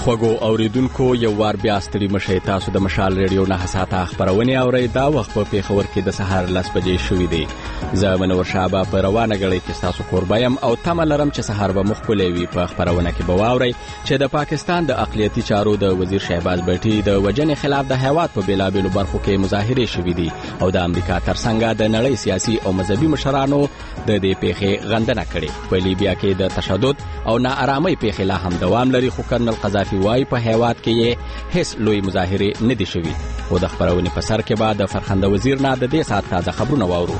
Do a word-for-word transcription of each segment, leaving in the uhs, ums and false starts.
خوږو اوریدونکو یو وار بیا ستړي مشئ تاسو د مشال ریډیو نه حساته خبرونه اورئ. دا وخت په پیښور کې د سهار لس بجې شوې دي. زه منور شابه په روانه غړي کې تاسو قربایم او تمه لرم چې سهار به مخکلي وي. په خبرونه کې به واورئ چې د پاکستان د اقلیتي چارو د وزیر شهباز بټي د وجنې خلاف د هیواد په بیلابیلو برخو کې مظاهره شوې دي او د امریکا ترڅنګ د نړۍ سیاسي او مذهبي مشرانو د دې پیښې غندنه کړې. په لیبیا کې د تشدد او ناارامۍ پیښې لا هم دوام لري، خو کرنل قذافي وايي په هیواد کې هیڅ لوی مظاهره نه دي شوي. او د خبرونې په سر کې بعد فرخنده وزیر نه د دې سات تازه خبرونه واورو.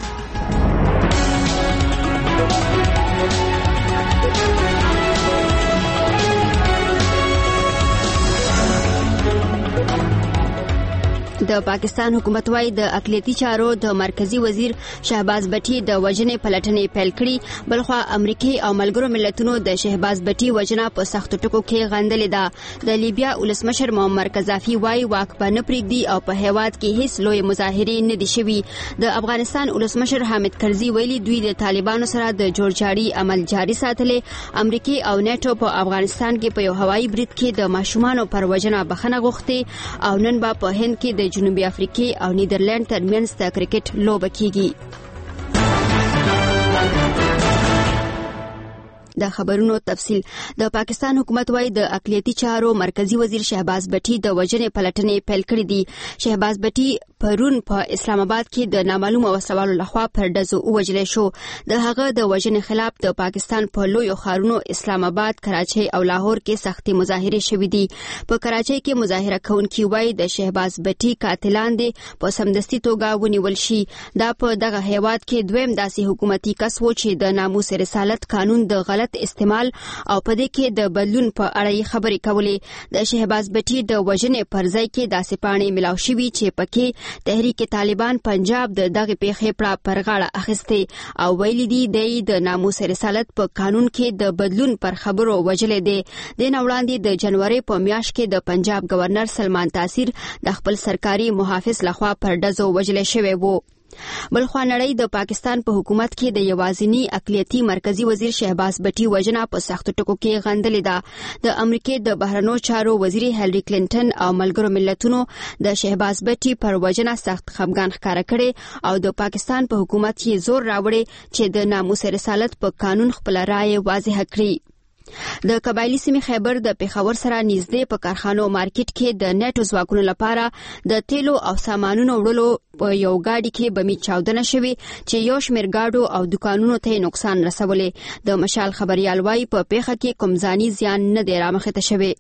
د پاکستان حکومت وايي د اقلیتي چارو د مرکزی وزیر شهباز بټي د وجنې پلټنې پیل کړي. بلخوا امریکای او ملګرو ملتونو د شهباز بټي وجنه په سخت ټکو کې غندلې ده. د لیبیا ولسمشر معمر قذافي وايي واک به نه پریږدي او په هیواد کې هیڅ لوی مظاهرې نه دي شوي. د افغانستان ولسمشر حامد کرزي ویلي دوی د طالبانو سره د جوړجاړي عمل جاري ساتلې. امریکای او نیټو په افغانستان کې په یو هوایي برید کې د ماشومانو پر وجنه بخنه غوښتي او نن به په هند کې د جنوبي افریقې او نیدرلند ترمنځ د کرکټ لوبه کیږي. د خبرونو تفصیل. د پاکستان حکومت وايي د اقلیتي چارو مرکزی وزیر شهباز بټي د وجنې پلټنې پیل کړې دي. شهباز بټي پرون په اسلام آباد کې د نامعلومه وسوالو لخوا پر ډزو ووجل شو. د هغه د وجنې خلاف د پاکستان په لویو ښارونو اسلام آباد، کراچۍ او لاهور کې سختي مظاهره شوې دي. په کراچۍ کې مظاهره کوونکي وايي د شهباز بټي قاتلان دي په سمدستي توګه ونیول شي. دا په دغه هیواد کې دویم داسې حکومتي کس و چې د ناموس رسالت قانون د غلط استعمال او په دې کې د بدلون په اړه خبرې کولې. د شهباز بټي د وجنې پر ځای کې داسې پاڼې ملاو شوي چې پکې تحریک طالبان پنجاب د دغه پیښې پر پرغاړه اخیستې او ویلي دي د ناموس رسالت په قانون کې د بدلون پر خبرو وجلې دي. د نوړاندې د جنوري په میاشت کې د پنجاب گورنر سلمان تاثیر د خپل سرکاري محافظ لخوا پر ډزو وجلې شوی وو. بلخوا نړۍ د پاکستان په حکومت کې د یوازینی اقلیتي مرکزی وزیر شهباز بټي وجنه په سخت ټکو کې غندلې ده. د امریکای د بهرنیو چارو وزیر هیلری کلینټن او ملګرو ملتونو د شهباز بټي پر وجنه سخت خفګان ښکاره کړي او د پاکستان په حکومت کې زور راوړي چې د ناموس رسالت په قانون خپل رائے واضح کړي. د قبایلی سیمې خیبر د پیښور سره نږدې په کارخانو مارکیټ کې د نیټو ځواکونو لپاره د تیلو او سامانونو وړلو په یو گاډي کې بمي چاودنه شوې چې یو شمېر گاډو او دکانونو ته نقصان رسولې. د مشال خبريال وايي په پیښه کې کوم ځاني زیان نه دی رامخته شوی.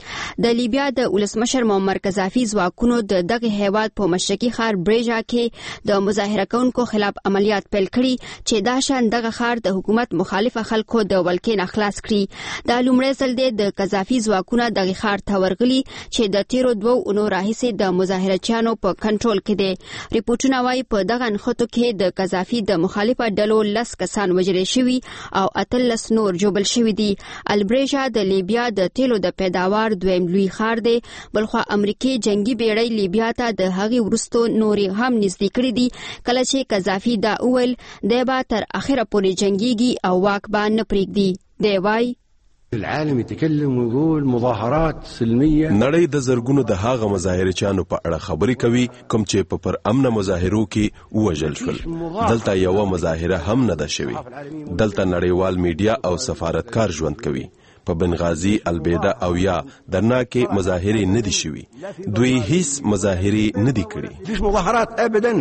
د لیبیا د ولسمشر معمر قذافي ځواکونو د دغه هیواد په مشرقي ښار بریجا کې د مظاهره کوونکو خلاف عملیات پیل کړي چې دا شان دغه ښار د حکومت مخالفه خلکو د ولکې نه خلاص کړي. د لومړي ځل د قذافي ځواکونو دغه ښار ته ورغلي چې د تیرو دوو اونو راهیسې د مظاهرچیانو په کنټرول کې دي. ریپورتونه وايي په دغه نښتو کې د قذافي د مخالفه ډلو لس کسان وژل شوي او اتلس نور جوبل شوي دي. البریجا د لیبیا د تیلو د پیداوار دویم لوی ښار دی. بلخوا امریکای جنگي بیړۍ لیبیا ته د هغې وروستو نورې هم نږدې کړي دي کله چې قذافي دا وویل دی به تر اخره پورې جنګیږي او واک به نه پریږدي. دی وایي العالم يتكلم ويقول مظاهرات سلميه. نړۍ د زرګونو د هاغه مظاهرچیانو په اړه خبرې کوي کوم چې په پر امن مظاهرو کې وژل شول. دلته یو مظاهره هم نه ده شوی. دلته نړیوال میډیا او سفارتکار ژوند کوي. په بنغازي، البیدا او یا درنا کې مظاهره نه دي شوي. دوی هیڅ مظاهره نه دي کړي. هیڅ مظاهرات ابدا.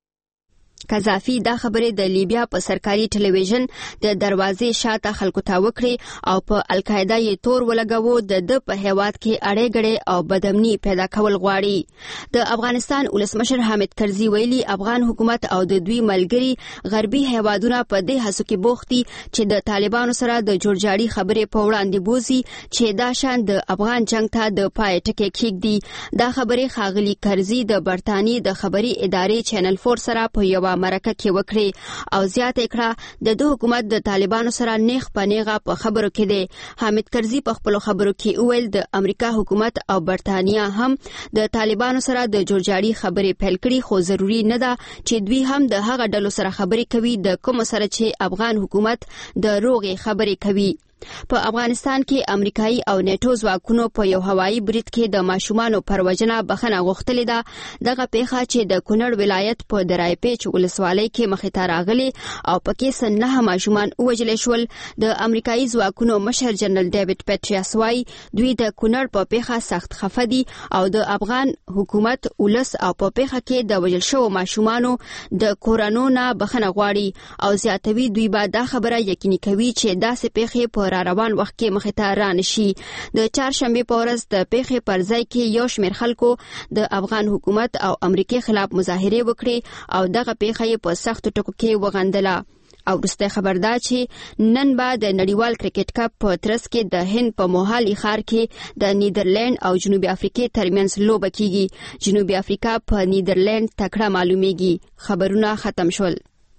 قذافي دا خبره د لیبیا په سرکاري ټلویزیون د دروازې شاته خلکو ته وکړي او په القاعده یې تور ولګاوه د د په هیواد کې اړې غړې او بدامني پیدا کول غواړي. د افغانستان ولسمشر حامد کرزي ویلي افغان حکومت او د دوی ملګري غربي هیوادونه په دې هڅو کې بوخت دي چې د طالبانو سره د جوړجاړي خبرې په وړاندې بوزي چې دا شان د افغان جنگ ته د پای ټکی کېږدي. دا خبرې ښاغلي کرزي د برتانیې د خبري ادارې چینل فور سره په یو مرکه کې وکړي او زیاته کړه د دوه حکومت د طالبانو سره نیغ په نیغه په خبرو کې دی. حامد کرزي په خپل خبرو کې وویل د امریکا حکومت او برتانیا هم د طالبانو سره د جوړجاړي خبرې پیل کړي خو ضروری نه ده چې دوی هم د هغه ډلو سره خبرې کوي د کوم سره چې افغان حکومت د روغې خبرې کوي. په افغانستان کې امریکایي او نیټو ځواکونو په یو هوایي برید کې د ماشومانو پر وژنه بخښنه غوښتلې ده. دغه پیښه چې د کونړ ولایت په درای پیچ ولسوالۍ کې مخې ته راغلي او پکې سن نه ماشومان وژل شول. د امریکایي ځواکونو مشر جنرال ډیوډ پیټریاس وايي دوی د کونړ په پیښه سخت خفه دي او د افغان حکومت ولس او په پیښه کې د وژل شوو ماشومانو د کورونو نه بخښنه غواړي او زیاتوي دوی به دا خبره یقیني کوي چې داسې پیښې په را روان وخت کې مخې ته رانشي. د چهارشنبه په ورځ د پیښې پر ځای کې یو شمېر خلکو د افغان حکومت او امریکای خلاف مظاهره وکړي او دغه پیښه په سخت ټکو کې وغندله. او وروسته خبر ده چې نن به د نړیوال کرکټ کپ په ترڅ کې د هند په موهالي ښار کې د نیدرلند او جنوبي افریقا ترمنځ لوبه کیږي. جنوبي افریقا په نیدرلند تکړه معلومیږي. خبرونه ختم شول.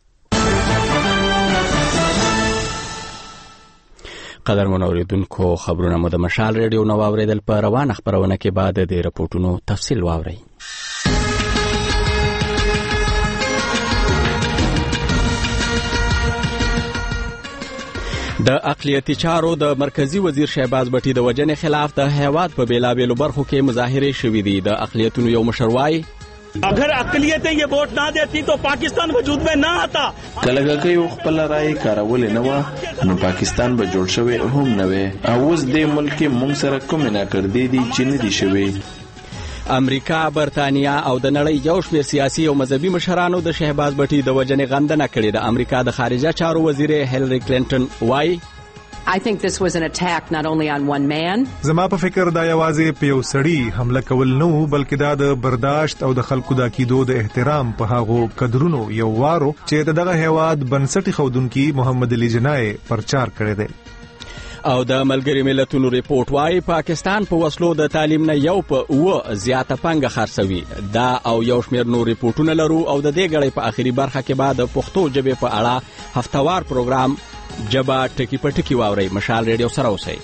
قدرمن اوریدونکو خبرونه مو د مشال ریډیو نو اوریدل په روانه خبرونه کې بعد د راپورټونو تفصیل واورئ. د اقلیتي چارو د مرکزی وزیر شهباز بټي د وجنې خلاف د هیواد په بیلابېلو برخو کې مظاهره شوې دي. د اقلیتونو یو مشر وايي اگر اقلیتیں یہ ووٹ نہ دیتی تو پاکستان وجود میں نہ آتا. کله کوي خپل رائے کارول نه و نو پاکستان به جوړ شوی هم نه وي. اوس د ملک مونږ سره کوم نه کړ دي دي چې نه دي شوی. امریکا، برتانیا او د نړۍ یو شمېر سیاسي او مذهبي مشرانو د شهباز بټي د وجنې غندنه کړې ده. امریکا د خارجه چارو وزیر هیلری کلینټن وايي I think this was an attack not only on one man. زما په فکر دا یوازې په یو سړی حمله کول نه بلکې دا د برداشت او د خلکو د عقیدو د احترام په هغو قدرونو یو وارو چې دغه هیواد بنسټي خودونکي محمد علي جنای پرچار کړی دی. او د ملګری ملتونو ریپورت وايي پاکستان په وسلو د تعلیم نه یو په اوه زیاته پنګه خرڅوي. دا او یو شمېر نور ریپورتونه لرو او د دې غړي په اخري برخه کې بعد پښتو ژبې په اړه هفتوار پروګرام جبا ټکی پټکی واوري. مشال ریډیو سره اوسئ.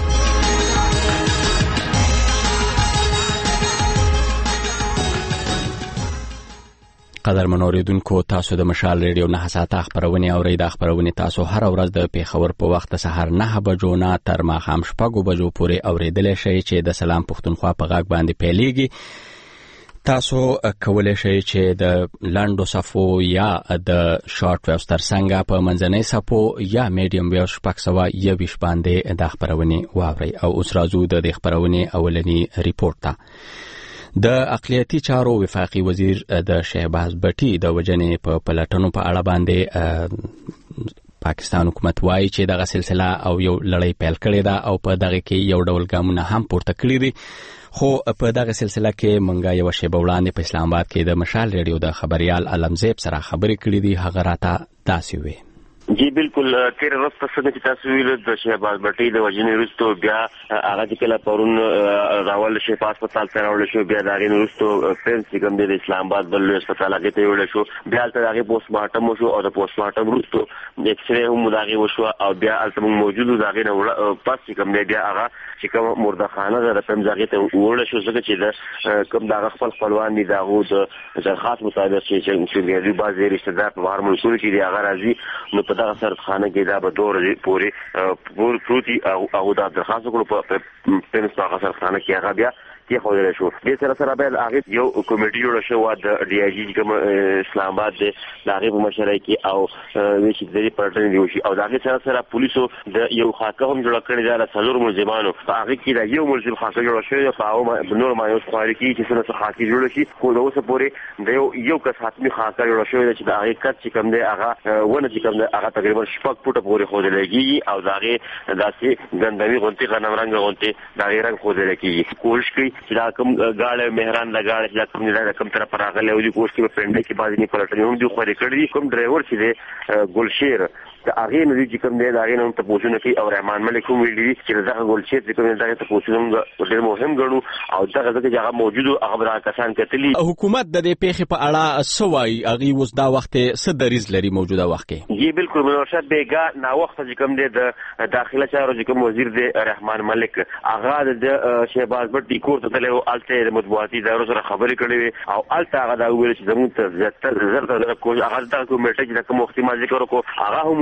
قدرمن اوریدونکو تاسو د مشال ریډیو نه ساعته خبرونه اورئ. د خبرونه تاسو هر ورځ د پیښور په وخت سهار نه بجو نه تر ماښام شپږ بجو پورې اوریدل شئ چې د سلام پښتونخوا په غاګ باندې پیلېږي. تاسو کولای شئ چې د لاندو صفو یا د شارټ ویو ترڅنګ په منځنۍ صفو یا میډیم ویو شپږ سوه یویشت باندې د خبرونه واورئ. او اوس راځو د خبرونه اولنی ریپورت ته. د اقلیتي چارو وفاقي وزیر د شهباز بټي د وجنې په پلټنو په اړه باندې پاکستان حکومت وايي چې دغه سلسله او یو لړۍ پیل کړې ده او په دغه کې یو ډول ګامونه هم پورته کړي دي. خو په دغه سلسله کې مونږه یو شی وړاندې په اسلام آباد کې د مشال ریډیو د خبريال علمزیب سره خبرې کړې دي. هغه راته داسې وي. جی بالکل تیر ورځ په څنګه چې تاسو ویل د شهباز بټي د وجنې وروسته بیا هغه چې کله پرون راول شي په هسپتال ته راوړل شو بیا د هغې وروسته فرنس چې کوم دی د اسلام آباد بل لوی هسپتال هغې ته وړل شو. بیا هلته د هغې پوسټ مارټم وشو او د پوسټ مارټم وروسته ایکس رې هم د هغې وشوه او بیا هلته موږ موجود وو. د هغې نه پس چې کوم دی بیا هغه چې کوم مردخانه ده د کوم هغې ته وړل شو ځکه چې د کوم د هغه خپل خپلوان دي د هغو د درخواست مطابق چې دوی بعضې رشته دار په بهر ملکونو کې دي هغه راځي نو په دغه سردخانه کې دا به دوه ورځې پورې پور پروتي او دا درخواست وکړو په پنس په هغه سردخانه کې هغه بیا کېښودلی شو. دې سره سره بیا د هغې یو کمیټي جوړه شوې وه د ډي آی جي کوم اسلام آباد دی د هغې په مشرۍ کې او چې د دې پلټنې دې وشي او د هغې سره سره پولیسو د یو خاکه هم جوړه کړې ده د څلورو ملزمانو. په هغې کې د یو ملزم خاکه جوړه شوې ده په هغو نور مایوس خواري کېږي چې څونه څه خاکې جوړه شي. خو د اوسه پورې د یو یو کس حتمي خاکه جوړه شوې ده چې د هغې کس چې کوم دی هغه ونه چې کوم دی هغه تقریبا شپږ فوټه پورې ښودلی کېږي او د هغې داسې ګندمي غوندې غنم رنګه غوندې د هغې رنګ ښودلی کېږي. کوشش کوي چې دا کوم ګاړه مهران د ګاړه چې دا کوم دی دا کوم طرف راغلی او دي کوشش کوي په پنډۍ کې بعضې نه پلټنې هم دي خورې کړي دي. کوم ډرایور چې دی ګلشیر د هغې نه دي چې کوم دی د هغې نه هم تپوسونه کوي او رحمان ملک هم ویلي دي چې دغه ګلشیر چې کوم دی دغې تپوسونه هم ډېر مهم ګڼو او دغه ځکه چې هغه موجود و هغه به دغه کسان کتلي. حکومت د دې پیښې په اړه څه وایي؟ هغې اوس دا وخت څه دریځ لري موجوده وخت کې؟ جی بالکل منورشد بیګا ناوخته چې کوم دی د داخله چارو چې کوم وزیر دی رحمان ملک هغه د شهباز بټي کور ته تللی و. هلته د مطبوعاتي ادارو سره خبرې کړې وې او هلته هغه دا وویل چې زموږ ته زیاتره زر ته هغه دغه کمیټه چې د کوم وختي ما ذکر وکړو هغه هم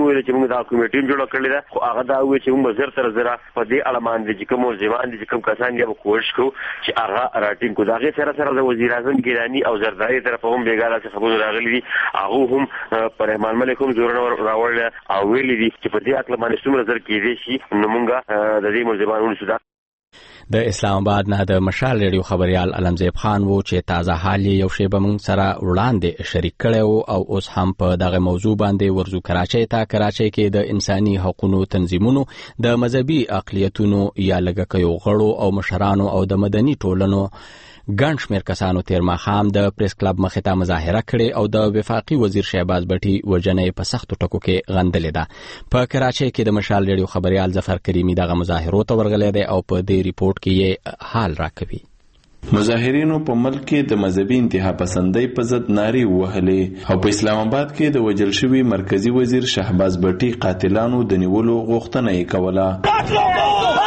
ویل چې موږ دا کمیټه جوړ کړل دا خو هغه دا وی چې موږ زر تر زر په دې اړه باندې چې کوم ځوان دي چې کوم کسان دی په کوشش کو چې هغه راټینګ کو داغه سره سره د وزیر اعظم ګیلانی او زرداری طرف هم بیګاله څخه خبرونه راغلي دي هغه هم پر رحمان ملک هم زور راوړل او ویلي دي چې په دې اړه باندې څومره زر کېږي شي نو موږ د دې ملزمانونو سره د اسلام آباد نه د مشال ریډیو خبريال علمزیب خان وو چې تازه حال یو شی به موږ سره وړاندې شریک کړو او اوس هم په دغه موضوع باندې ورزو کراچۍ ته کراچۍ کې د انساني حقوقو تنظیمونو د مذهبي اقلیتونو یا لږکیو غړو او مشرانو او د مدني ټولنو ګڼ شمېر کسانو تیر ماښام د پریس کلب مخې ته مظاهره کړې او د وفاقي وزیر شهباز بټي وژنې په سختو ټکو کې غندلې ده په کراچۍ کې د مشال ریډیو خبريال ظفر کریمي دغه مظاهرو ته ورغلی دی او په دې ریپورت کې یې حال راکوي. مظاهرینو په ملک کې د مذهبي انتها پسندۍ په ضد نارې وهلې او په اسلام آباد کې د وژل شوي مرکزی وزیر شهباز بټي قاتلانو د نیولو غوښتنه یې کوله.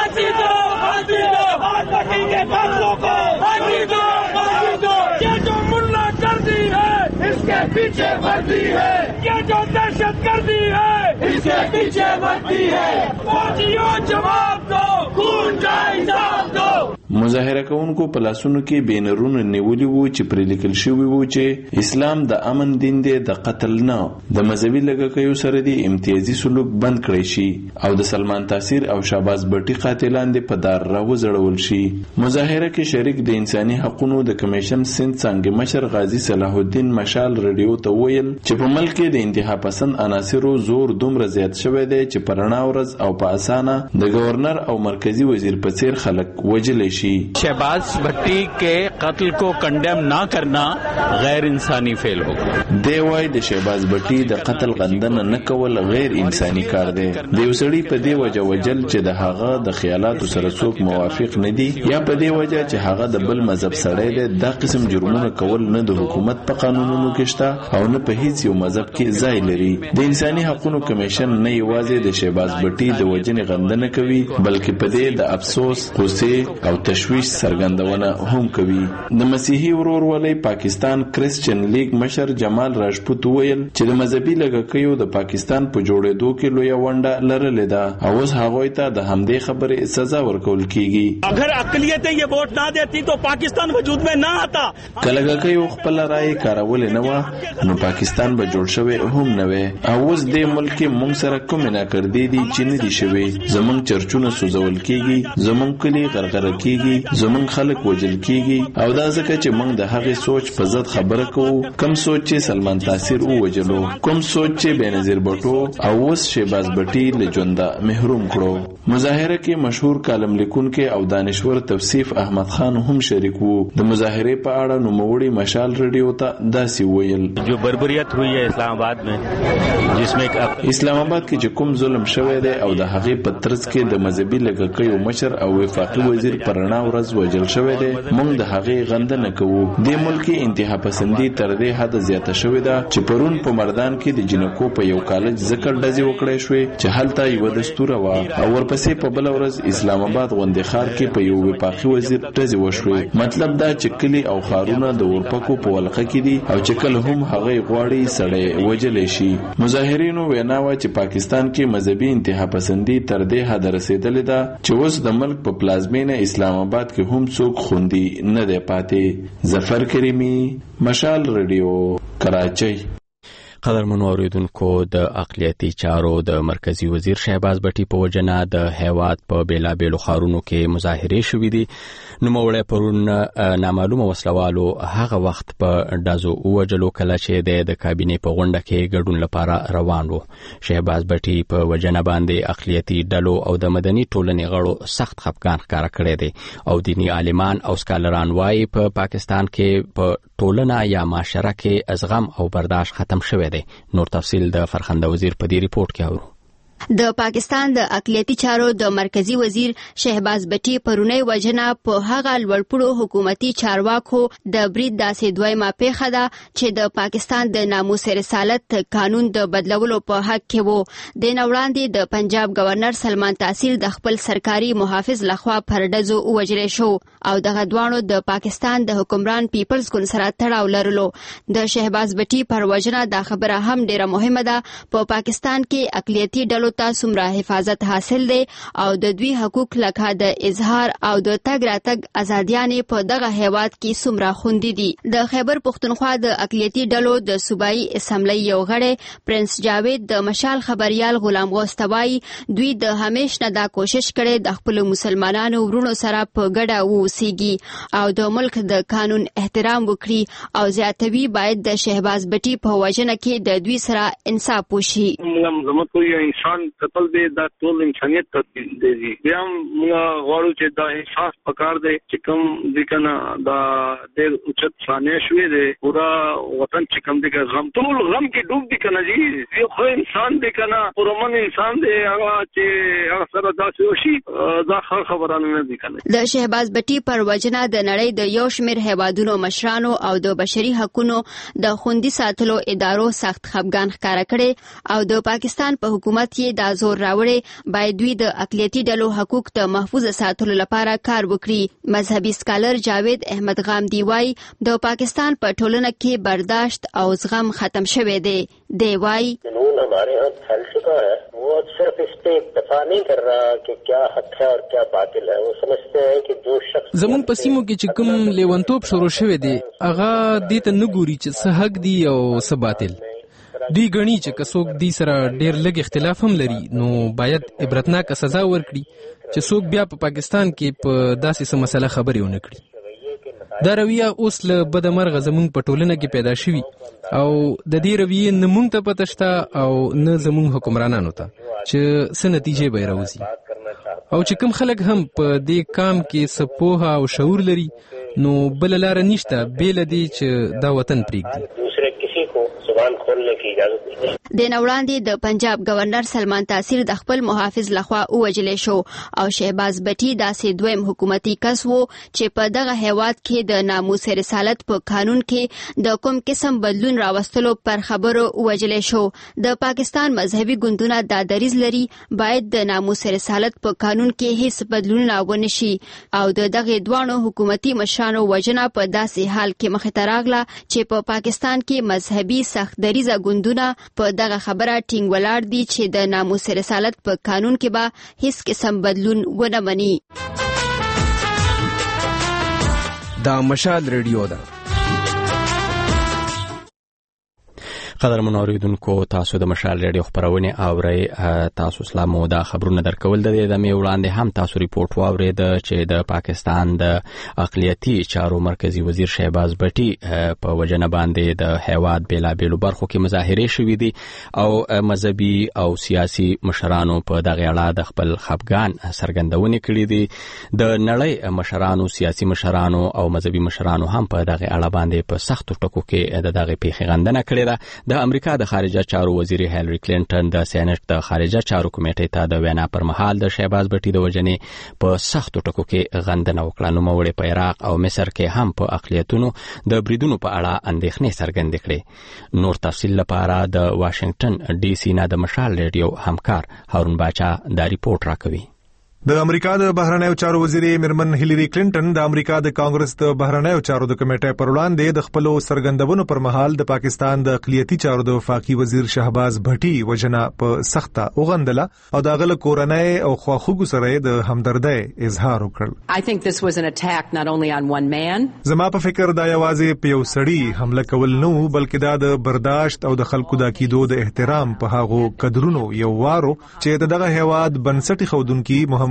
पीछे वर्दी है ये जो दहशत गर्दी है इसके पीछे वर्दी है फौजियों जवाब दो खून का हिसाब दो. مظاهره کوونکو په لاسونو کې بینرونه نیولي وو چې پرې لیکل شوي وو چې اسلام د امن دین دی د قتل نه د مذهبي لږکیو سره دی امتیازي سلوک بند کړی شي او د سلمان تاثیر او شهباز بټي قاتلان دی په دار راوځړول شي. مظاهره کې شریک د انساني حقوقو د کمیشن سند څنګه مشر غازی صلاح الدین مشال ریډیو ته ویل چې په ملک کې د انتها پسند عناصرو زور دومره زیات شوی دی چې په رڼا ورځ او په اسانه د گورنر او مرکزی وزیر په څیر خلک وجلی شي. शहबाज भट्टी के कत्ल को कंडेम ना करना गैर इंसानी फेल होगा. دی وای د شهباز بټي د قتل غندنه نه کول غیر انساني کار دی. د یو سړي په دی وجه وجل چې د هغه د خیالاتو سره څوک موافق نه دي یا په دی وجه چې هغه د بل مذهب سړی دی دا قسم جرمونه کول نه د حکومت په قانونونو کې شته او نه په هیڅ یو مذهب کې ځای لري. د انساني حقوقو کمیشن نه یوازې د شهباز بټي د وجنې غندنه کوي بلکې په دې د افسوس غصه او تشویش څرګندونه هم کوي. د مسیحي ورورولۍ پاکستان کرسچن لیگ مشر جمال راجپوت ویل چې د مذهبي لږکیو د پاکستان په جوړېدو کې لویه ونډه لرلې ده او اوس هغوی ته د همدې خبرې سزا ورکول کیږي. اگر اقلیتیں یہ ووٹ نہ دیتی تو پاکستان وجود میں نہ آتا. که لږکیو خپل رائے کارولې نه وه نو پاکستان به جوړ شوی هم نه وي. او اوس دې ملک کې موږ سره کومې ناکردې دي چې نه دي شوي. زموږ چرچونه سوځول کیږي زموږ کلي غرغره کیږي زمونږ خلک وجل کیږي او دا ځکه چې موږ د هغې سوچ په ضد خبره کوو کم سوچ چې سلمان تاثیر ووجلو کوم سوچ چې بېنظیر بټو او اوس شهباز بټي له ژونده محروم کړو. مظاهره کې مشهور کالم لیکونکی او دانشور توصیف احمد خان هم شریک وو. د مظاهرې په اړه نوموړي مشال ریډیو ته داسې ویل جو بربریت ہوئی ہے اسلام آباد میں جس میں اسلام آباد کې چې کوم ظلم شوی دی او د هغې په ترڅ کې د مذهبي لږکیو مشر او وفاقي وزیر پر رڼا ورځ وجل شوی دی موږ د هغې غندنه کوو. د ملک انتها پسندي تر دې حد زیاته شوې ده چې پرون په مردان کې د جنکو په یو کالج ذکر ډزې وکړای شوې چې هلته یوه دستوره وه او ورپسې په بله ورځ اسلام آباد غوندې ښار کې په یو وفاقي وزیر ډزې وشوې. مطلب دا چې کلي او ښارونه د اورپکو په ولقه کې دي او چې کله هم هغې غواړي سړی وجلی شي. مظاهرینو وینا وه چې پاکستان کې مذهبي انتها پسندي تر دې حد رسېدلې ده چې اوس د ملک په پلازمینه اسلام آباد کې هم څوک خوندي نه دی پاتې. ظفر کریمی مشال ریډیو کراچۍ. قدرمنو اوریدونکو د اقلیتي چارو د مرکزی وزیر شهباز بټي په وجنه د هیواد په بیلابیلو ښارونو کې مظاهرې شوې دي. نوموړی پرون نامعلومه وسلوالو هغه وخت په ډزو ووجلو کله چې د کابینې په غونډه کې ګډون لپاره روان و. شهباز بټي په وجنه باندې اقلیتي ډلو او د مدني ټولنې غړو سخت خفګان ښکاره کړی دی او دیني عالمان او سکالران وایي په پاکستان کې په ټولنه یا معاشره کې ازغم او برداشت ختم شوی دی. نور تفصیل د فرخنده وزیر په دې ریپورت کې اورو. د پاکستان د اقلیتی چارو د مرکزی وزیر شهباز بټي پرونی وجنه په هغه لوړپوړو حکومتي چارواکو د برید داسې دویمه پیښه ده چې د پاکستان د ناموس رسالت قانون د بدلولو په حق کې وو. د نوړاندې د پنجاب گورنر سلمان تحصیل د خپل سرکاري محافظ لخوا پردزو وجل شو او دغه دوانو د پاکستان د حکمران پیپلز ګوند سره تړاو لرلو. د شهباز بټي پر وجنه دا خبره هم ډیره مهمه ده. په پاکستان کې اقلیتی ډلو ته څومره حفاظت حاصل دی او د دوی حقوق لکه د اظهار او د تګ راتګ ازادیانې په دغه هیواد کې څومره خوندي دي. د خیبر پښتونخوا د اقلیتی ډلو د صوبایي اسمبلی یو غړی پرنس جاوید د مشال خبريال غلام غوستوای دوی د همیش نه دا کوشش کړي د خپل مسلمانانو ورونو سره په ګډه ووسیږي او د ملک د قانون احترام وکړي او زیاتوي باید د شهباز بټي په وجنه کې د دوی سره انصاف وشي. زموږ کوئی انسان قتل دی دا ټول انسانیت ته دی. بیا موږ غواړو چې دا احساس پکار دی چې کوم د کنه دا د اوچت ثانیه شوې دی پورا وطن چې کوم دی غم ټول غم کې ډوب دی کنه جی. یو خو انسان دی کنه پرمن انسان دی هغه چې هغه سره داسې وشي دا خبره نه دی کنه. د شهباز بټي پر وجنه د نړۍ د یو شمېر هیوادونو مشرانو او د بشري حقوقو د خوندي ساتلو ادارو سخت خفګان ښکارا کړي او د پاکستان په حکومت یې دا زور راوړي باید دوی د اقلیتی ډلو حقوق ته محفوظ ساتلو لپاره کار وکړي. مذهبي سکالر جاوید احمد غامدی وايي د پاکستان په ټولنه کې برداشت او زغم ختم شوی دی. دی وايي قانون ہمارے ہاں پھیل چکا ہے. وہ صرف اس پہ اکتفا نہیں کر رہا کہ کیا حق ہے اور کیا باطل ہے. وہ سمجھتے ہیں کہ جو شخص زمون په سیمو کې چې کوم لیونتوب شروع شوی دی هغه دې ته نه ګوري چې څه حق دی او څه باطل. دوی غني چې کڅوک دی سره ډیر لږ اختلاف هم لري نو باید عبرتناک سزا ورکړي چې څوک بیا په پاکستان کې په داسې څه مسله خبرې ونه کړي. دا رویه اوس له بدمرغه زمونږ په ټولنه کې پیدا شوي او د دې رویې نه مونږ ته پته شته او نه زمونږ حکمرانانو ته چې څه نتیجې به راوځي. او چې کوم خلک هم په دې کام کې څه پوهه او شعور لري نو بل لاره نشته بیل دی چې دا وطن پرېږدي. د نوړاندې د پنجاب گورنر سلمان تحصیل د خپل محافظ لخوا ووجل شو او شهباز بټي داسې دویم حکومتي کس وو چې په دغه هیواد کې د ناموس رسالت په قانون کې د کوم قسم بدلون راوستلو پر خبرو ووجل شو. د پاکستان مذهبي ګوندونه دا دریځ لري باید د ناموس رسالت په قانون کې هیڅ بدلون راونه شي او د دغه دوانو حکومتي مشرانو وجنه په داسې حال کې مخې ته راغله چې په پاکستان کې مذهبي سخت دریځه ګوندونه په دغه خبره ټینګ ولاړ دي چې د ناموس رسالت په قانون کې به هیڅ قسم بدلون ونه مني. دا مشال ریډیو ده. قدرمن اوریدونکو تاسو د مشال ریډیو خبرونه اورئ. تاسو اسلامو دا خبرونه درکول د دې د می وړاندې هم تاسو ریپورت واورید چې د پاکستان د اقلیتی چارو مرکزی وزیر شهباز بټي په وجنه باندې د هیواد بیلابېلو برخو کې مظاهره شوې دي او مذهبي او سیاسي مشرانو په دغه اړه د خپل خفګان څرګندونه کړې دي. د نړۍ مشرانو سیاسي مشرانو او مذهبي مشرانو هم په دغه اړه باندې په سختو ټکو کې د دغه پیښې غندنه کړې ده. د امریکا د خارجه چارو وزیر هیلری کلینټن د سېنات د خارجه چارو کمیټې ته د وینا پر مهال د شهباز بټي د وجنې په سختو ټکو کې غندنه وکړه. نو موړې په عراق او مصر کې هم په اقلیتونو د بریدونو په اړه اندېښنې څرګندې کړې. نور تفصیل لپاره د واشنگټن ډي سي نه د مشال ریډیو همکار هارون باچا دا ریپورت راکوي. د امریکا د بهرنیو چارو وزیر میرمن هیلری کلینټن د امریکا د کانګرس د بهرنیو چارو د کمیټې پر وړاندې د خپل سرګندونو پر مهال د پاکستان د اقلیتی چارو د وفاقي وزیر شهباز بټي وجنه په سخته وغندله او د غل کورنۍ او خواخوږو سره د همدردۍ اظهار وکړ. I think this was an attack not only on one man. زما په فکر دا یوازې په یو سړی حمله کول نه بلکې دا د برداشت او د خلکو د عقیدو د احترام په هغو قدرونو یو وارو چې دغه هیواد بنسټي خودونکو محمد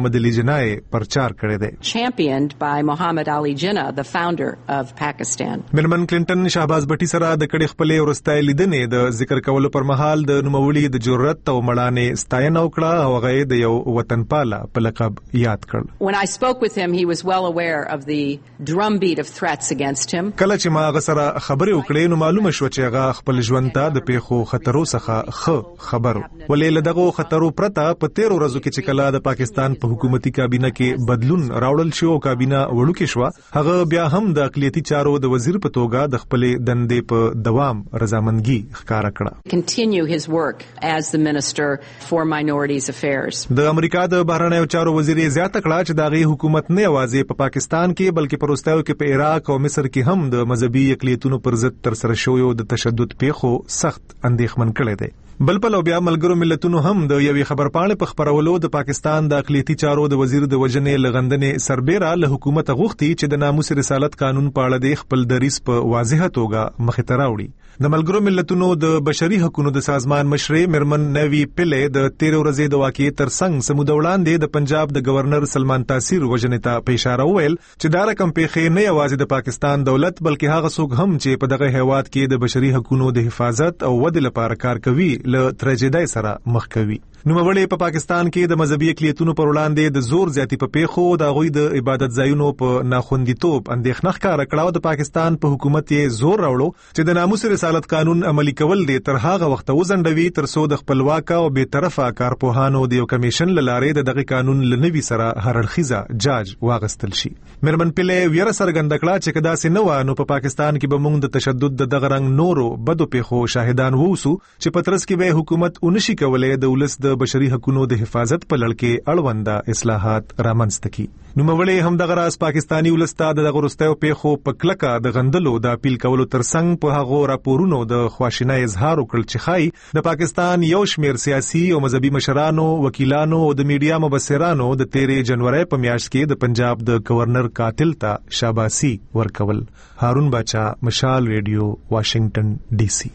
محمد علي جناح پرچار کړی دی. Championed by Muhammad Ali Jinnah, the founder of Pakistan. میرمن کلینټن شهباز بټي سره د کړي خپل ورستای لیدنې د ذکر کولو پر مهال د نوموړي د جرأت او مړانې ستاینه وکړه او هغه د یو وطنپاله په لقب یاد کړ. When I spoke with him, he was well aware of the drumbeat of threats against him. کله چې ما هغه سره خبرې وکړې نو معلومه شو چې هغه خپل ژوند ته د پیښو خطرو څخه ښه خبر ولې له دغه خطرو پرته په تیرو ورځو کې چې کله د پاکستان په حکومتي کابینه کې بدلون راوړل شو او کابینه وړوکې شو هغه بیا هم د اقلیتي چارو د وزیر په توګه د خپل دندې په دوام رضامندګي ښکارا کړه. Continue his work as the Minister for Minorities Affairs. د امریکا د بهرنیو چارو وزیر زیاته کړه چې دغه حکومت نه یوازې په پاکستان کې بلکې په روسیاو کې په عراق او مصر کې هم د مذهبي اقلیتونو پر ضد تر سره شویو د تشدد پیښو سخت اندېښمن کړي دي. بل په لو بیا ملګرو ملتونو هم د یوې خبرپاڼې په خبرولو د پاکستان د اقلیتي چارو د وزیر د وجنې لغندنې سربېره له حکومت غوښتي چې د ناموس رسالت قانون په اړه د خپل دریس په واضحه توګه مخې ته راوړي. د ملګرو ملتونو د بشري حقوقو د سازمان مشرې مرمن نوی پله د تیر ورځې د واقعې ترڅنګ سمود وړاندې د پنجاب د گورنر سلمان تاثیر وجنې ته په اشاره وویل چې دا رقم پیښې نه یوازې د پاکستان دولت بلکې هغه څوک هم چې په دغه هیواد کې د بشري حقوقو د حفاظت او ودې لپاره کار کوي له تراژیدۍ سره مخ کوي. نوموړي په پاکستان کې د مذهبي اقلیتونو پر وړاندې د زور زیاتی په پیښو د غوي د عبادت ځایونو په ناخوندیتوب اندېښنه ښکاره کړه او د پاکستان په حکومت یې زور راوړو چې د ناموس رسالت قانون عملي کول دي تر هغه وخت وزندوي تر څو د خپلواک او به طرفه کارپوهانو د یو کمیشن لاره دغه قانون لنوي سره هرړخیزه جاج واغستل شي. مرمن پله ویره سرګند کړه چې کدا سي نو نو په پاکستان کې به موږ د تشدد د دغه رنګ نورو بدو پیښو شاهدان ووسو چې پترس کې به حکومت اونشي کولای د ولس د بشري حقوقو د حفاظت په لړ کې اړونده اصلاحات رامنځته کړي. نو مولې هم دغه راز پاکستانی ولستا د غروستیو پیښو په کلکه د غندلو د اپیل کولو ترڅنګ په هغه راپورونو د خواشینۍ اظهار وکړ چې خای د پاکستان یو شمیر سیاسي او مذهبي مشرانو وکیلانو او د میډیا مبصرانو د تیرې جنوري په میاشت کې د پنجاب د گورنر قاتل ته شاباسي ورکول. هارون باچا، مشال ریډیو، واشنگټن ډي سي.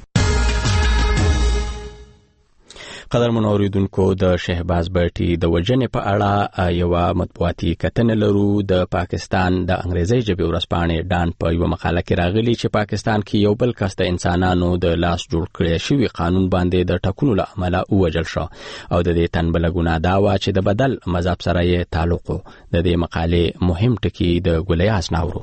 قدرمن اوریدونکو د شهباز بټي د وجنې په اړه یو مطبوعاتي کتنه لرو. د پاکستان د انګریزي ژبې ورځپاڼې ډان په یو مقاله کې راغلي چې پاکستان کې یو بل کس د انسانانو د لاس جوړ کړی شوی قانون باندې د ټاکنو له امله ووژل شو او د دې تنبله ګناه دا و چې د بدل مذهب سره یې تعلق و. د دې مقالې مهم ټکی د ګلیاس ناورو.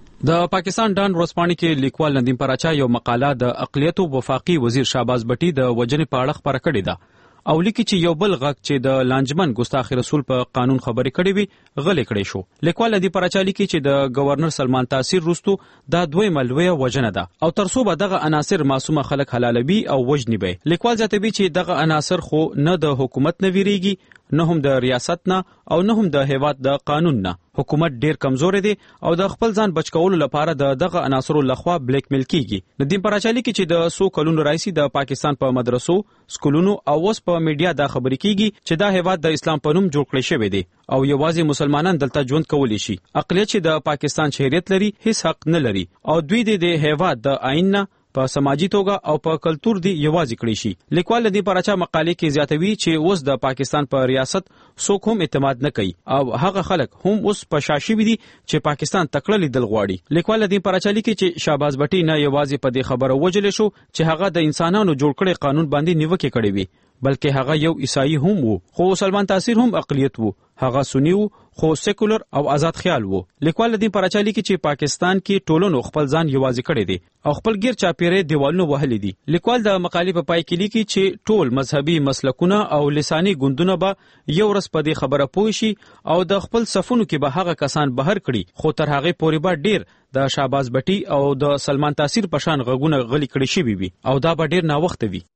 د پاکستان ډان ورځپاڼې کې لیکوال ندیم پراچا یو مقاله د اقلیتو وفاقي وزیر شهباز بټي د وجنې په اړه خبره کړې ده او لیکي چې یو بل غږ چې د لانجمن ګستاخ رسول په قانون خبرې کړې وي غلې کړې شو. لیکوال ندیم پراچا لیکي چې د گورنر سلمان تاثیر وروسته دا دوی ملوي وجنه ده او ترڅو به دغه عناصر معصومه خلک حلالوي او وجني به. لیکوال ځاتوي چې دغه عناصر خو نه د حکومت نه ویریږي نه هم د ریاست نه او نه هم د هیواد د قانون نه. حکومت ډیر کمزور دی او د خپل ځان بچکولو لپاره د دغه عناصرو لخوا بلیک میل کیږي. ندیم پراچا لیکي چې د سو کلونو راځي د پاکستان په مدرسو، سکولونو او اوس په میډیا دا خبرې کیږي چې دا هیواد د اسلام په نوم جوړ کړی شوی دی او یوازې مسلمانان دلته ژوند کولی شي. اقلیت چې د پاکستان شهریت لري هیڅ حق نه لري او دوی د هیواد د آئین نه په سماجی توګه او په کلچر دی یوازې کړی شي. لیکوال د پراچا مقالې کې زیاتوي چې اوس د پاکستان په ریاست څوک هم اعتماد نه کوي او هغه خلک هم اوس په شاشي وي چې پاکستان تکړه لیدل غواړي. لیکوال د پراچا لیکي چې شهباز بټي نه یوازې په دې خبره وجل شو چې هغه د انسانانو جوړ کړي قانون باندې نیوکه کړې وي بلکې هغه یو عیسائی هم وو خو سلمان تاثیر هم اقلیت وو. هغه سنی وو خو سیکولر او آزاد خیال وو. لیکوال د پراچا لیکي چې پاکستان کې ټولنو خپل ځان یوازې کړی دی او خپل غیر چاپیره دیوالونو وهلي دي. لیکوال د مقالې په پای کې لیکي چې ټول مذهبي مسلکونه او لساني ګوندونه به یو ورځ په دې خبره پوه شي او د خپل صفونو کې به هغه کسان بهر کړي خو تر هغه پورې به ډیر د شهباز بټي او د سلمان تاثیر په شان غږونه غلي کړي شي وي او دا به ډیر ناوخته وي.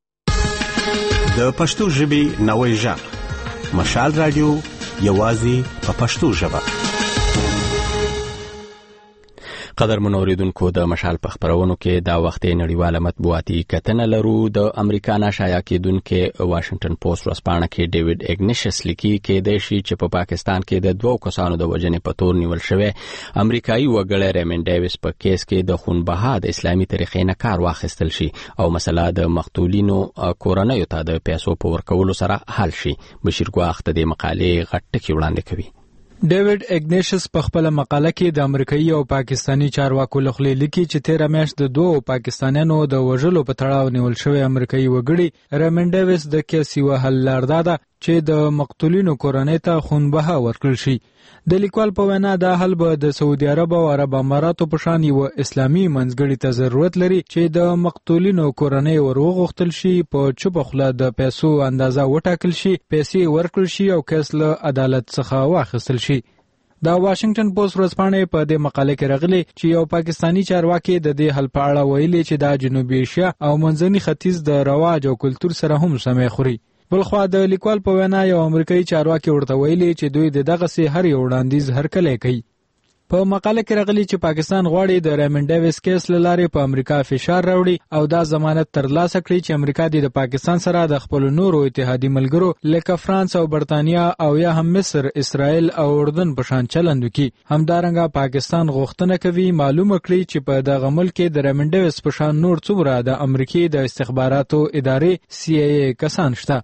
د پښتو ژبې نوې ژغ مشال رادیو یوازې په پښتو ژبه. قدر منوریدونکو د مشال په خبرونو کې دا وخت نړیواله مطبوعاتي کتنه لرو. د امریکا ناشایع کېدونکو واشنگټن پوسټ ورځپاڼه کې ډیوډ اګنیشس لیکي کې د شي چې په پاکستان کې د دوو کسانو د وژنې په تور نیول شوی امریکایي وګړی ریمن ډیویس په کیس کې د خونبها د اسلامي طریقې نه کار واخیستل شي او مسله د مقتولینو کورنیو ته د پیسو په ورکولو سره حل شي. بشیر ګواخ د دې مقالې غټ ټکی وړاندې کوي. ډیوډ اګنیشس په خپل مقاله کې د امریکایي او پاکستانی چارواکو لخوا لیکي چې تیر میاشت د دوه پاکستانیانو د وژلو په تړاو نیول شوی امریکایي وګړي ریمن ډیویس د کیس یو حل لار ده چې د مقتولینو کورنۍ ته خونبها ورکړل شي. د لیکوال په وینا دا حل به د سعودي عرب او عرب اماراتو په شان یو اسلامي منځګړي ته ضرورت لري چې د مقتولینو کورنۍ وروغښتل شي، په چوپه خوله د پیسو اندازه وټاکل شي، پیسې ورکړل شي او کیس له عدالت څخه واخیستل شي. دا واشنگټن پوسټ ورځپاڼه په دې مقاله کې راغلي چې یو پاکستانی چارواکي د دې حل په اړه ویلي چې دا جنوبي ایشیا او منځني ختیځ د رواج او کلتور سره هم سمې خوري. بلخوا د لیکوال په وینا یو امریکایي چارواکي ورته ویلي چې دوی د دغه سي هر یو وړاندیز هرکلی کوي. په مقاله کې راغلي چې پاکستان غواړي د ریمن ډیویس کیس له لارې په امریکا فشار راوړي او دا ضمانت ترلاسه کړي چې امریکا د پاکستان سره د خپل نورو اتحادي ملګرو لکه فرانس او برتانیا او یا هم مصر، اسرائیل او اردن په شان چلند وکړي. همدارنګه پاکستان غوښتنه کوي معلومه کړي چې په دغه ملک کې د ریمن ډیویس په شان نور څومره د امریکای د استخباراتو ادارې سی ای ای کسان شته.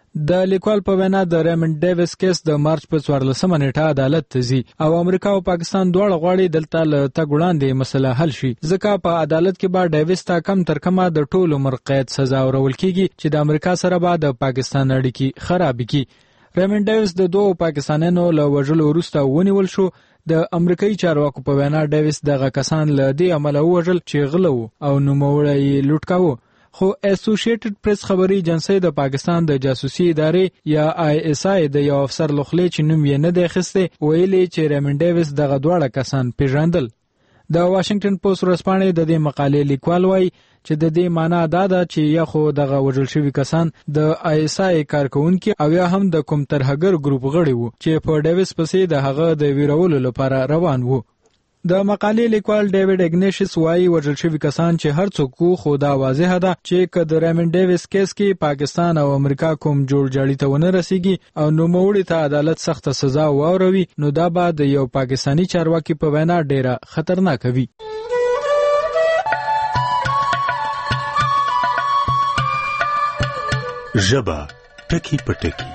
د لیکوال په وینا د ریمن ډیویس کیس د مارچ په څوارلسمه نیټه عدالت ته ځي او امریکا او پاکستان دواړه غواړي دلته له تګ وړاندې مسله حل شي، ځکه په عدالت کې به ډیویس ته کم تر کمه د ټول عمر قید سزا ورکول کیږي چې د امریکا سره به د پاکستان اړیکې خراب کړي. ریمن ډیویس د دوه پاکستانیانو له وژلو وروسته ونیول شو. د امریکایي چارواکو په وینا ډیویس دغه کسان له دې امله وژل چې غله او نوموړی یې لوټ کاوه. خو اسوسییټډ پریس خبري ایجنسی د پاکستان د جاسوسي ادارې یا آی اس آی د یو افسر لخوا چې نوم یې نه دی اخیستی ویلي چې ریمن ډیویس دغه دواړه کسان پیژندل. د واشنگټن پوسټ ورځپاڼې د دې مقالې لیکوال وایي چې د دې معنی دا ده چې یا خو دغه وژل شوي کسان د آی اس آی کارکونکي او یا هم د کوم ترهګر ګروپ غړي وو چې په ډیویس پسې د هغه د ویرولو لپاره روان وو. د مقالې لیکوال ډیوډ اګنیشس وايي وژل شوي کسان چې هر څوک وو، خو دا واضحه ده چې که د ریمن ډیویس کیس کې پاکستان او امریکا کوم جوړ جاړي ته ونه رسیږي او نوموړي ته عدالت سخته سزا واوروي نو دا به د یو پاکستانی چارواکي په وینا ډیره خطرناک وي. ژبه ټکی په ټکی.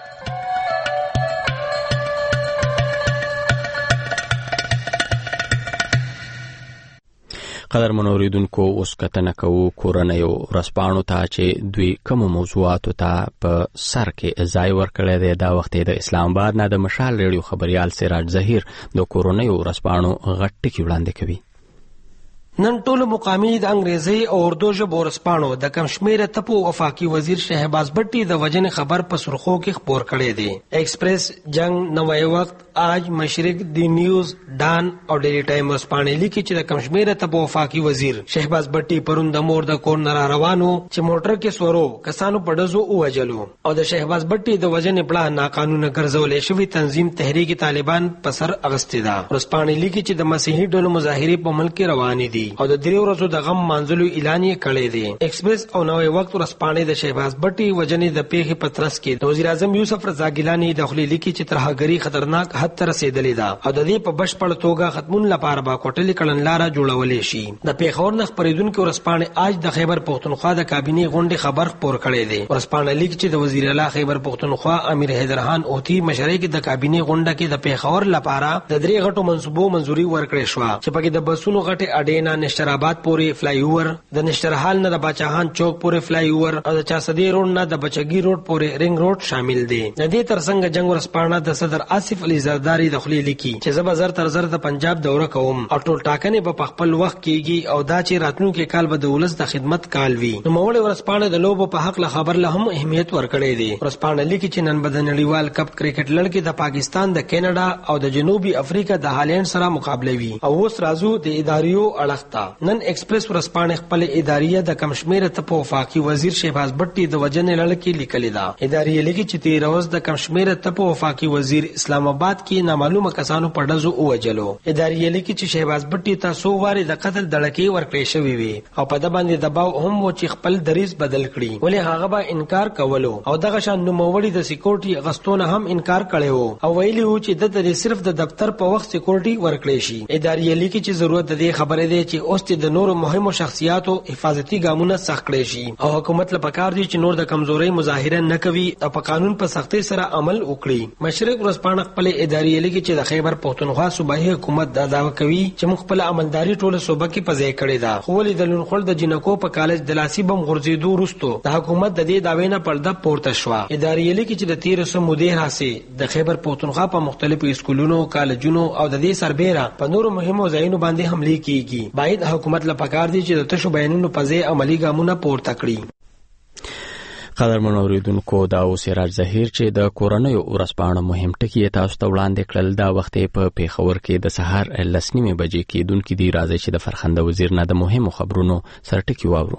قدر منوریدونکو اوس کتنه کوو کورنیو ورځپاڼو ته چې دوی کوم موضوعاتو ته په سر کې ځای ورکړی دی. دا وخت د اسلام آباد نه د مشال ریډیو خبريال سراج ظهیر د کورنیو ورځپاڼو غټ ټکی وړاندې کوي. نن ټول مقامی د انګریزي او اردو ژبو ورځپاڼو د کم شمیره ټپو وفاقي وزیر شهباز بټي د وجنې خبر په سرخو کې خبر کړی دی. ایکسپریس، جنگ، نوای وخت، آج، مشرق، دی نیوز، ډان او ډیلی ټایم ورځپاڼې لیکي چې د کم شمیره ټپو وفاقي وزیر شهباز بټي پرون د مور د کور نه روانو چې موټر کې سورو کسانو په ډزو ووجلو او د شهباز بټي د وجنې پړه ناقانونه ګرځولې شوی تنظیم تحریک طالبان په سر اغستې ده. ورځپاڼې لیکي چې د مسیحي ډلو مظاهرې په ملک کې روانې دي او د درې ورځو د غم مانځلو اعلان یې کړی دی. ایکسپریس او نوې وخت ورځپاڼې د شهباز بټي وجنې د پیښې په ترڅ کې د وزیر اعظم یوسف رضا ګیلاني د خپل لیکي چې ترهګری خطرناک حد ته رسیدلې ده او د دې په بشپړ توګه ختمون لپاره با کوټلې کړنلاره جوړولې شي. د پیښور نه خبرېدونکو ورځپاڼې آج د خیبر پختونخوا د کابینې غونډې خبر خبر کړی دی. ورځپاڼې لیکي چې د وزیر اعلی خیبر پختونخوا امیر حیدرخان اوتی مشرۍ کې د کابینې غونډه کې د پیښور لپاره د درې غټو منصوبو منځوري ورکړې شو چې پکې د بسونو غټه اډینا نشترآباد پورې فلای اوور، د نشترحال نه د باچاهان چوک پورې فلای اوور او د چاسدی روډ نه د بچګي روډ پورې رنگ روډ شامل دي. د دې ترڅنګ جنگ ورځپاڼه د صدر آصف علي زرداری د خلی لیکي چې زب زر تر زر د پنجاب دوره کوم او ټول ټاکنې په خپل وخت کېږي او دا چې راتلونکي کال به د ولس د خدمت کال وي. نو موږ ورځپاڼه د لوبو په حق له خبر له هم اهمیت ورکړې دي. ورځپاڼه لیکي چې نن به د نړیوال کپ کرکټ لړ کې د پاکستان، د کینیډا او د جنوبي افریقا د هالند سره مقابله وي او اوس راځو د اداریو اړخ تا. نن ایکسپریس ورځپاڼه خپل اداریه د کمشمیره ته وفاقي وزیر شهباز بټي د وجنې لړ کې لیکلې ده. اداریه لګي چې تیر ورځ د کمشمیره ته وفاقي وزیر اسلام آباد کې نامعلومه کسانو په ډزو ووجلو. اداریه لګي چې شهباز بټي ته څو واره د قتل دړکې ورکړې شوې وي او په د باندې دباو هم و چې خپل دریز بدل کړي، ولې هغه به انکار کولو او دغه شان نوموړي د سکیورټي غستونه هم انکار کړي وو او ویلي وو چې د صرف د دفتر په وخت سکیورټي ورکړي شي. ادارې لیکي چې ضرورت د دې خبرې دی چې اوس د نورو مهمو شخصیاتو حفاظتي ګامونه سخت کړي شي او حکومت له پکار دی چې نور د کمزوري مظاهره نه کوي او په قانون په سختۍ سره عمل وکړي. مشرق ورځپاڼه خپل ادارې لیکي چې د خیبر پښتونخوا صوبایي حکومت دا دعوه کوي چې موږ خپل عملداري ټوله صوبه کې په ځای کړې ده، خو ولې د لونخړ د جنکو په کالج د لاسي بم غورځېدو وروسته د حکومت د دې دعوې نه پرده پورته شوه. ادارې لیکي چې د تیر څو مودې راهیسې د خیبر پښتونخوا په مختلفو اسکولونو، کالجونو او د دې سربېره په نورو مهمو ځایونو باندې حملې کیږي. باید حکومت له پکار دی چې د تشو بیانونو په ځای عملی ګامونه پورته کړي. قدرمن اوریدونکو، دا اوس سراج ظهیر چې د کورنیو ورځپاڼو مهم ټکي تاسو ته وړاندې کړل. دا وخت په پیښور کې د سهار لس نیمې بجې کېدونکي دی. راځي چې د فرخنده وزیر نه د مهمو خبرونو سرټکي واورو.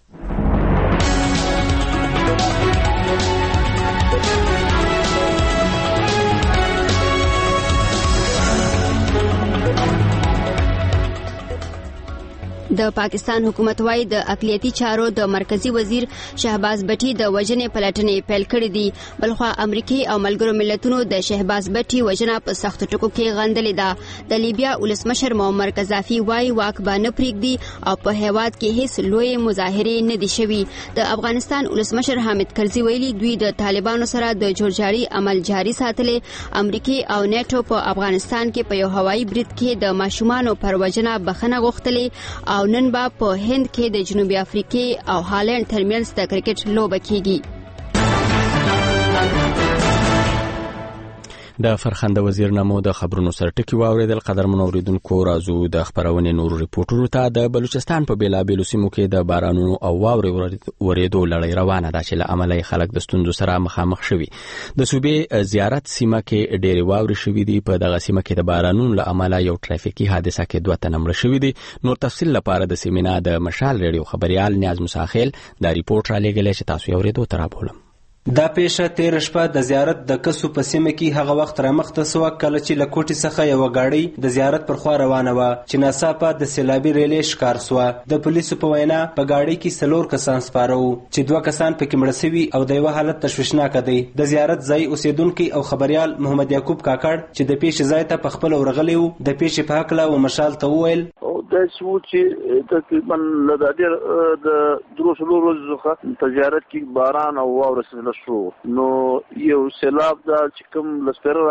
د پاکستان حکومت وايي د اقلیتي چارو د مرکزی وزیر شهباز بټي د وجنې پلټنې پیل کړې دي. بلخوا امریکای او ملګرو ملتونو د شهباز بټي وجنه په سخت ټکو کې غندلې ده. د لیبیا ولسمشر معمر قذافي وايي واک به نه پرېږدي او په هیواد کې هیڅ لوی مظاهرې نه دي شوي. د افغانستان ولسمشر حامد کرزي ویلي دوی د طالبانو سره د جوړجاړي عمل جاري ساتلې. امریکای او نیټو په افغانستان کې په یو هوایي برید کې د ماشومانو پر وجنه بخنه غوښتلې او نن با په هند کې د جنوبي افریقې او هالند ترمنځ د کرکټ لوبه کیږي. د فرخنده وزیر نمو د خبرونو سرټکی واوریدل. قدرمن اوریدونکو، راځو د خبرونې نور ریپورتونو ته. د بلوچستان په بیلابیلو سیمو کې د بارانونو او واورې ورېدو لړۍ روانه ده چې له امله خلک د ستونزو سره مخامخ شوي. د صوبې زیارت سیمه کې ډېرې واورې شوي دي. په دغه سیمه کې د بارانونو له امله یو ټرافیکي حادثه کې دوه تنه مړه شوي دي. نور تفصیل لپاره د سیمینار د مشال ریډیو خبريال نیاز مساخیل دا ریپورت را لېږلی چې تاسو یې اورېدو ته رابولم. دا پیښه تیر شپه د زیارت د کسو په سیمه کې هغه وخت رامخته سوه کله چې له کوټې څخه یوه ګاډۍ د زیارت پر خوا روانه وه چې ناڅاپه د سیلابي ریلې ښکار سوه. د پولیسو په وینا په ګاډۍ کې څلور کسان سپاره وو چې دوه کسان پکې مړه سوي او د یوه حالت تشویشناکه دی. د زیارت ځای اوسیدونکی او خبریال محمد یعقوب کاکړ چې د پیښې ځای ته په خپله ورغلی و د پیښې په هکله و مشال ته وویل داسې وو چې تقریبا له د ډېر د درو څلورو ورځو څخه په زیارت کې باران او واوره شو، نو یو سیلاب دا چې کوم لسپیره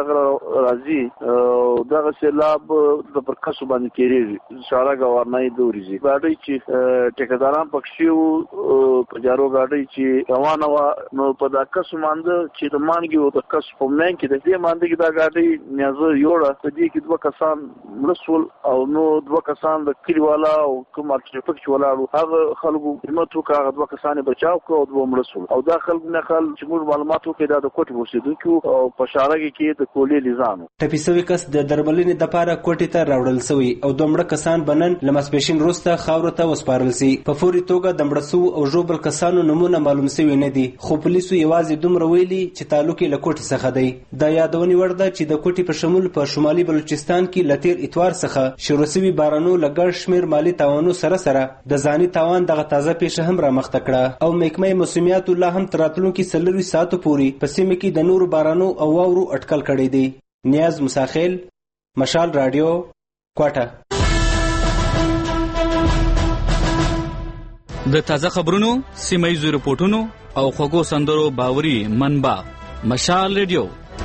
راځي او دغه سیلاب د پر کسو باندې تېرېږي، ساړه ګورنۍ د وریځي ګاډۍ چې ټیکداران پکښې وو په جارو ګاډۍ چې روانه وه، نو په دا کسو مانده چې د مانګې و د کسو په مین کې د دې مانده کې دا ګاډۍ نیازه یوړه. په دې کې دوه کسان مړه شول او نو دوه کسان د کلیوالا او کوم ټرافیک چې ولاړو هغه خلکو همت وکړ، هغه دوه کسان یې بچاو کړو او دوه مړه شول. او دا خلک نه خل چې موږ معلومات وکړو دا د کوټې اوسېدونکي او په شارګي کې د کولې لیزانو ټپي سوي کس د درملنې دپاره کوټې ته راوړل سوي او دوه مړه کسان به نن له ماسپښین وروسته خاورو ته وسپارل سي. په فوري توګه د مړه سوو او ژوبل کسانو نومونه معلوم سوي نه دي، خو پولیسو یوازې دومره ویلي چې تعلق یې له کوټې څخه دی. د یادونې وړ ده چې د کوټې په شمول په شمالي بلوچستان کې له تېر اتوار څخه شروع سوي بارانو له ګڼ شمېر مالي تاوانو سره سره د ځاني تاوان دغه تازه پیښه هم رامخته کړه او محکمه موسمیاتو لا هم تر راتلونکي څلورویشت ساعتو پورې په سیمه کې د نورو بارانو او واورو اټکل کړی دی. نیاز مساخیل، مشال رادیو، کوټه. د تازه خبرونو، سیمه ییزو رپورټونو او خوږو سندرو باوري منبع مشال رادیو.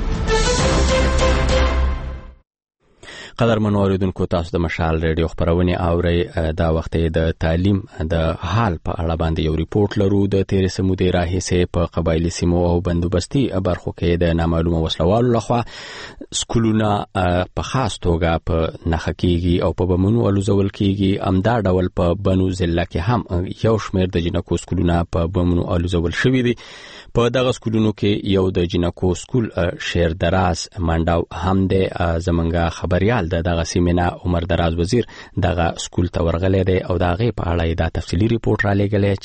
قدرمن اوریدونکو، تاسو د مشال ریډیو خبرونه اورئ. دا وخت د تعلیم د حال په اړه باندې یو ریپورت لرو. د تیر سمودي راهیسه په قبایلی سیمو او بندوبستي برخو کې د نامعلومه وسلوالو لخوا سکولونه په خاص توګه په نخکیږي او په بمونو الوزول کیږي. امدا ډول په بنو ضلع کې هم یو شمېر د جنکو سکولونه په بمونو الوزول شوي دي. په دغه سکولونو کې یو د جنکو سکول شیر دراز منډاو هم د زمنګا خبريال حال د دغه سیمه عمر دراز وزیر دغه سکول ته ورغلی دی او دغه په اړه دا تفصیلی ریپورت را لګلې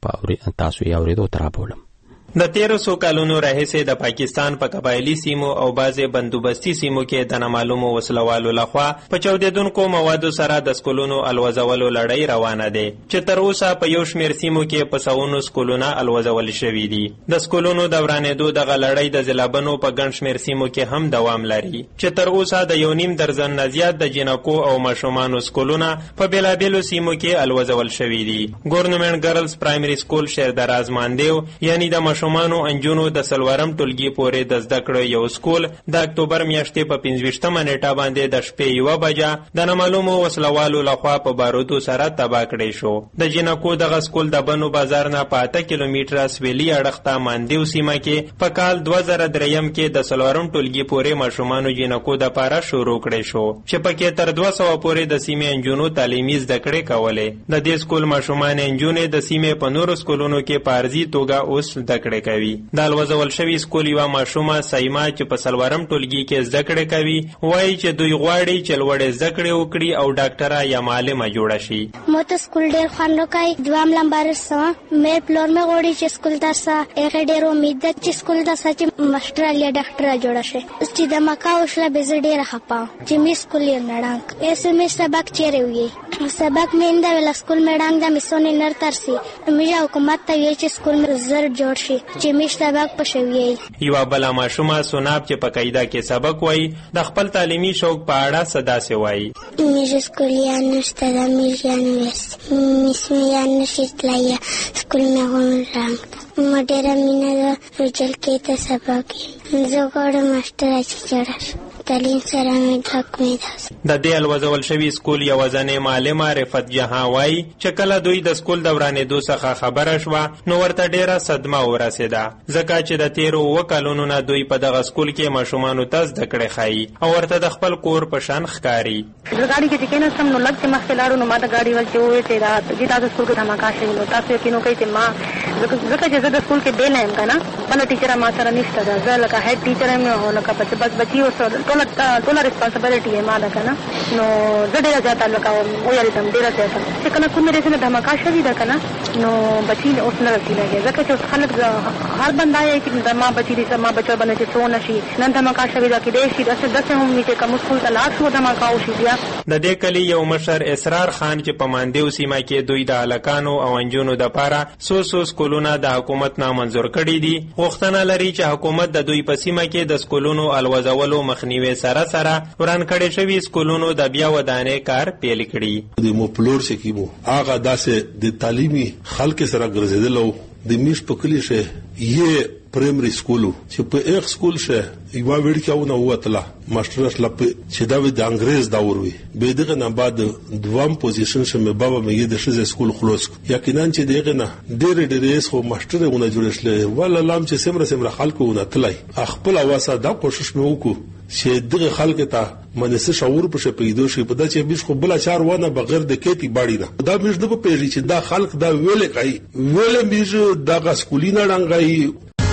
چې تاسو یې اوریدو ترابولم. د تیرو سو کالونو راهیسې د پاکستان په قبایلی سیمو او بعضې بندوبستي سیمو کې د نامعلومو وسلوالو لخوا په چاودېدونکو موادو سره د سکولونو الوزولو لړۍ روانه دی چې تر اوسه په یو شمېر سیمو کې په سوونو سکولونه الوزول شوي دي. د سکولونو د ورانېدو دغه لړۍ د ځلابنو په ګڼ شمېر سیمو کې هم دوام لري چې تر اوسه د یو نیم درزن نه زیات د جنکو او ماشومانو سکولونه په بېلابېلو سیمو کې الوزول شوي دي. ګورنمنټ ګرلز پرایمري سکول شیردراز ماندیو یعنی د ماشومانو انجونو د سلورم ټولګي پورې د زده کړو یو سکول د اکتوبر میاشتې په پنځویشتمه نیټه باندې د شپې یوه بجه د نامعلومو وسلوالو لخوا په بارودو سره تباه کړی شو. د جنکو دغه سکول د بنو بازار نه په اته کیلومتره سویلي اړخ ته ماندیو سیمه کې په کال دوه زره دریم کې د سلورم ټولګي پورې ماشومانو جنکو دپاره شروع کړی شو چې پکې تر دوه سوه پورې د سیمې انجونو تعلیمي زده کړې کولې. د دې سکول ماشومان انجونې د سیمې په نورو سکولونو کې په عرضي توګه اوس زده کړې کوي. د الوزول شوي سکول یوه ماشومه سیما چې په څلورم ټولګي کې زده کړې کوي وایي چې دوی غواړي چې لوړې زده کړې وکړي او ډاکټره یا معلمه جوړه شي. مو ته سکول ډېر خوند راکوي. دویم نمبر سمه مې پلور مې غواړي چې سکول ته سه هغې ډېر امید ده چې سکول ته سه چې ماسټره یا ډاکټره جوړه شي. چې د مکا وشله به زه ډېره خفه وم چې مې سکول یې نړانګ ایسه مې سبق چیرې ویې سبق مې انده ویله سکول مې ډانګ ده مې سونې نر ترسي مې حکومت ته ویې چې سکول مې زر جوړ شي چې مې سبق پښوي. یوه بله ماشومه سوناب چې په قاعده کې سبق وایي د خپل تعلیمي شوق په اړه څه داسې وایي. مې سکول یا نشته ده مې یا نویست مې مې یا نشي تللی سکول مې غونډ ما ډېره مینه ده روجل کې ته سبق یم زه غواړم ماسټره چې جوړه شم. تعلیم سره مې ډک مې ده. د دې الوزول شوي سکول یوه زنې معلمه رفت جهان وایي چې کله دوی د سکول د ورانېدو څخه خبره شوه نو ورته ډېره صدمه ورسېده ځکه چې د تېرو اووه کلونو نه دوی په دغه سکول کې ماشومانو ته زده کړې ښایي او ورته د خپل کور په شان ښکاري. زه ګاډي کې چې کېناستم نو لږ چې مخکې لاړو نو ما ته ګاډي ول چې وویل چې دا دې تاسو سکول کې دھماکه شوي نو تاسو یقین وکړئ چې ما ځکه چې زه د سکول کې بیله یم که نه بله ټیچره ما سره نشته ده زه لکه هیډ ټیچر یم او لکه بس بچي ټوله ټوله ریسپانسبلټي یې ما ده که نه نو زه ډېره زیاته لکه ویرېدم ډېره زیاته چې که نه کومې ریځې نه دھماکه شوي ده که نه نو بچي اوس نه رسي لګي ځکه چې اوس خلک هر بنده یې چې ما بچي دي ما بچو باندې چې څه ونه شي نن دھماکه شوي ده کېدای شي داسې داسې هم وي چې که موږ سکول ته لاړ شو دھماکه وشي بیا. د دې کلي یو مشر اسرار خان چې په ماندیو سیمه کې دوی د هلکانو او انجونو دپاره څو څو سکولونه د حکومت نه منظور کړي دي غوښتنه لري چې حکومت د دوی په سیمه کې د سکولونو الوزولو مخنیوي سره سره وران کړي شوي سکولونو د بیا ودانۍ کار پیل کړي. د مو پلور چې کیمو هغه داسې د تعلیمي خلک سره ګرځېدلو د میش په کلی شه یې پرایمري سکولو چې په ایک سکول شه یو وړکیاونه وته ماسترس لپ چې دا د انګريز دا وروي به دغه نه بعد دوام پوزیشن شه مې بابا مې د شزه سکول خلاص یقینا چې دغه نه ډېر ډېر سو ماسترونه جوړشله ولا لام چې سمره سمره خلکونه تلای خپل واسه دا کوشش مې وکړو چې دغه خلک ته منسه شعور په پیدا شي په داسې بیش خو بل چار ونه بغیر د کېتی باړی نه دا مش د په پیژي چې دا خلک دا ویل کوي ویل میږي دا سکولینا رنګای.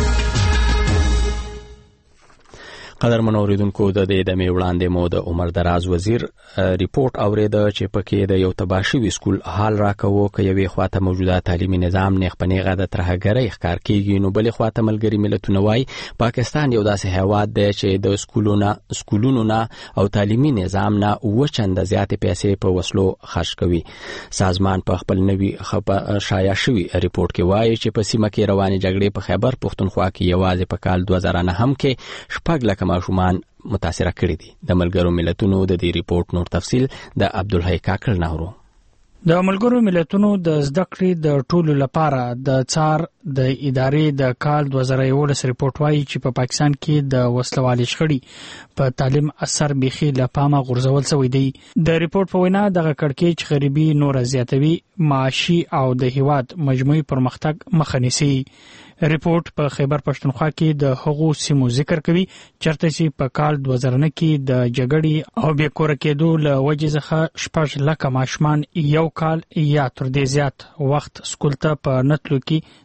قدر منوریدونکو د دې د می وړاندې مو د عمر دراز وزیر ریپورت اوریده چې پکې د یو تباشوي سکول حال راکوو چې یوې خواته موجوده تعلیمي نظام نه خپنیغه د ترهګرۍ ښکار کیږي نو بلې خواته ملګری ملتونه وايي پاکستان یو داسې هیواد دی چې د سکولونو سکولونو نه او تعلیمي نظام نه وچند زیاتې پیسې په وسلو خرج کوي. سازمان په خپل نوي شایع شوی ریپورت کې وايي چې په سیمه کې روانې جګړې په خیبر پښتونخوا کې یوازې په کال دوه زره نه هم کې شپږ لک ماشومان متاثره کړي دي. د ملګرو ملتونو د دې ریپورت نور تفصیل د عبدالحی کاکړ نهرو. د ملګرو ملتونو د زده کړې د ټولو لپاره د څار د ادارې د کال دوه زره یولس ریپورت وايي چې په پاکستان کې د وسلوالي شخړې په تعلیم اثر بيخي له پامه غورځول شوی دی. د ریپورت په وینا دغه کړکېچ غریبي نور زیاتوي معاشي او د هیواد مجموعي پرمختګ مخه نیسي. ریپورت په خیبر پښتونخوا کې د هغو سیمو ذکر کوي چرته چې په کال دوه زره نه کې د جګړې او بې کوره کېدو له وجې څخه شپږ لکه ماشومان یو کال یا تر دې زیات وخت سکول ته په نتلو کې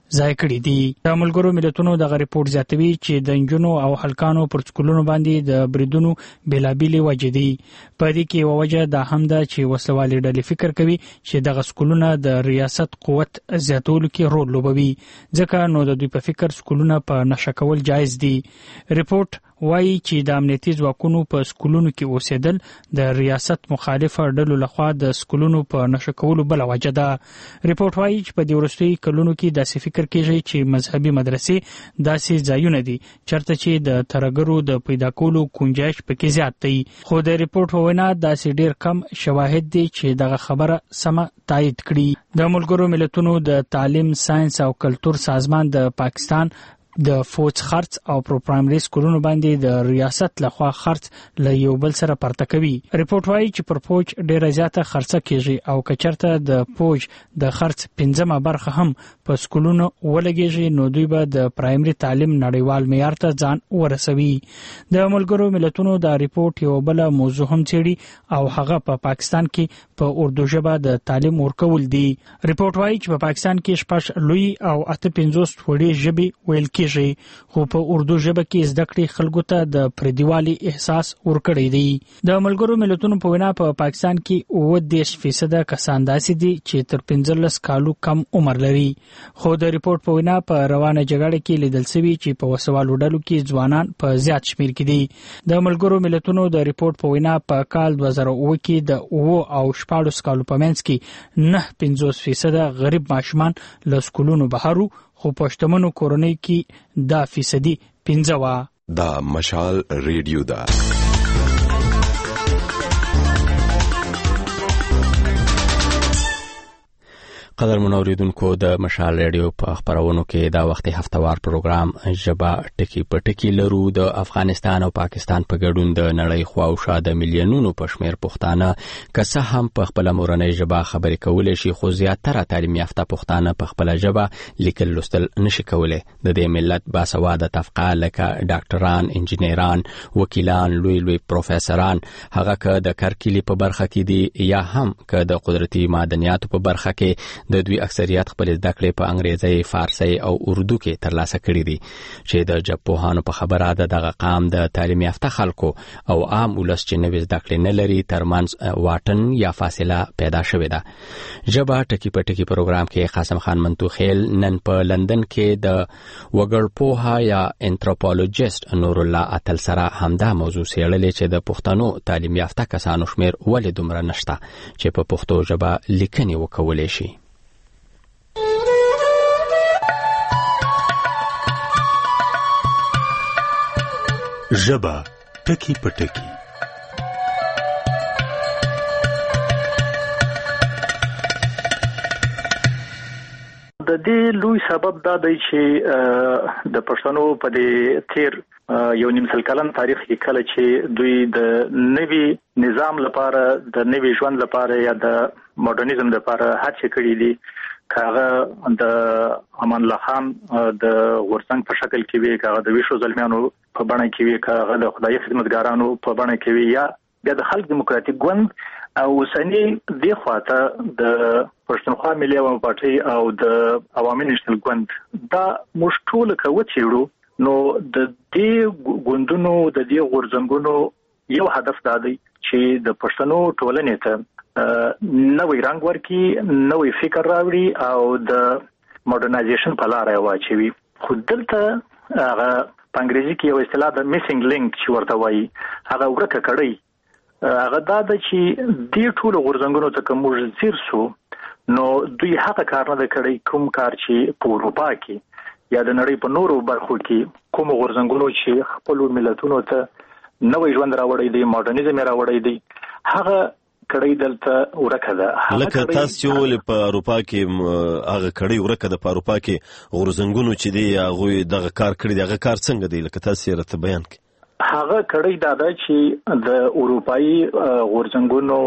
ځای کړي دي. د ملګرو ملتونو دغه ریپورت زیاتوي چې د انجونو او هلکانو پر سکولونو باندې د بریدونو بېلابېلې وجې دي. په دې کې یوه وجه دا هم ده چې وسلوالې ډلې فکر کوي چې دغه سکولونه د ریاست قوت زیاتولو کې رول لوبوي، ځکه نو د دوی په فکر سکولونه په نشه کول جایز دي. ریپورت وایي چې د امنیتي ځواکونو په سکولونو کې اوسېدل د ریاست مخالفه ډلو لخوا د سکولونو په نشه کولو بله وجه ده. ریپورت وایي چې په دې وروستیو کلونو کې داسې فکر کېږي چې مذهبي مدرسې داسې ځایونه دي چېرته چې د ترهګرو د پیدا کولو گنجایش پکې زیات دی. خو د ریپورت په وینا داسې ډېر کم شواهد دي چې دغه خبره سمه تایید کړي. د ملګرو ملتونو د تعلیم، ساينس او کلتور سازمان د پاکستان د فوج خرڅ او پر پرایمري سکولونو باندې د ریاست لخوا خرڅ له یو بل سره پرته کوي. ریپورت وایي چې پر فوج ډیره زیاته خرڅه کیږي او کچرته د فوج د خرڅ پنځمه برخه هم په سکولونو ولګیږي نو دوی به د پرایمري تعلیم نړیوال معیار ته ځان ورسوي. د ملګرو ملتونو د ریپورت یو بل موضوع هم څېړي او هغه په پا پاکستان کې په اردو ژبه د تعلیم ورکول دي. ریپورت وایي چې په پا پاکستان کې شپږ لوی او اته پنځوس وړې ژبې ویل کېږي، خو په اردو ژبه کې زده کړې خلکو ته د پردیوالي احساس ورکړی دی. د ملګرو ملتونو په وینا په پاکستان کې اووه دېرش فیصده کسان داسې دي چې تر پنځلس کالو کم عمر لري. خو د ریپورت په وینا په روانه جګړه کې لیدل شوي چې په وسوالو ډلو کې ځوانان په زیات شمیر کې دي. د ملګرو ملتونو د ریپورت په وینا په کال دوه زره اووه کې د اووه او شپاړس کالو په منځ کې نه پنځوس فیصده غریب ماشومان له سکولونو بهر وو، خو په شتمنو کورنیو کې دا فیصدي پنځه وه. دا مشال ریډیو ده. قدر منوریدونکو د مشال ریډیو په خبرونو کې دا وخت هفتوار پروګرام ژبه ټکی په ټکی لرو. د افغانستان او پاکستان په ګډون د نړۍ خواوشا د میلیونونو په شمیر پښتانه که څه هم په خپل مورنۍ ژبه خبرې کولای شي، خو زیاتره تعلیم یافته پښتانه په خپل ژبه لیکل لوستل نشي کولای. د دې ملت باسواده طبقه لکه ډاکټران، انجینران، وکیلان، لوی لوی پروفیسوران، هغه که د کرکیلي په برخه کې دي یا هم که د قدرتي معدنیاتو په برخه کې، د دوی اکثریت خپل زده کړې په انګریزي، فارسی او اردو کې ترلاسه کړي دي چې د ژبپوهانو په خبره ده دغه قام د تعلیم یافته خلکو او عام ولس چې نوې زده کړې نه لري ترمنځ واټن یا فاصله پیدا شوې ده. ژبه ټکی په ټکی پروګرام کې قاسم خان منتوخیل نن په لندن کې د وګړپوها یا انتروپولوژیست نور الله اتل سره همدا موضوع څېړلې چې د پښتنو تعلیم یافته کسانو شمیر ولې دومره نشته چې په پښتو ژبه لیکنې وکولای شي. ژبه ټکی په ټکی. د دې لوی سبب دا دی چې د پښتنو په دې تیر یو نیم سل کلن تاریخ کې کله چې دوی د نوي نظام لپاره، د نوي ژوند لپاره یا د ماډرنیزم لپاره هڅې کړې دي، کاغه د امان الله خان د غورڅنګ په شکل کې وی، کاغه د ویشو زلمیانو په بڼه کې وی، کاغه د خدای خدمتګارانو په بڼه کې وی، یا بیا د خلک دیموکراتیک ګوند او اوسنی دی خواته د پښتونخوا ملي عوامي پارټي او د عوامي نېشنل ګوند دا موږ ټول کوو چې نو د دې ګوندونو د دې غورځنګونو یو هدف دا دی چې د پښتنو ټولنې ته نوې رنګ ورکړي، نوې فکر راوړي او د ماډرنایزیشن په لار واچوي. خو دلته هغه په انګریزي کې یو اصطلاح د میسنګ لینک چې ورته وایي، هغه ورکه کړی هغه دا ده چې دې ټولو غورځنګونو ته که موږ ځیر سو نو دوی هغه کار نه کړی کوم کار چې په اروپا کې یا د نړۍ په نورو برخو کې کوم غورځنګونو چې خپل ملتونو ته نوې ژوند راوړی دی، ماډرنیزم راوړی دی، هغه کړی دلته ورکه ده. لکه تاسو چې ولې په اروپا کې هغه کړی ورکه ده، په اروپا کې غورځنګونو چې دی هغه دغه کار کړی دی، هغه کار څنګه دی لکه تاسو یې راته بیان کړئ؟ هغه کړی دا ده چې د اروپאי غورځنګونو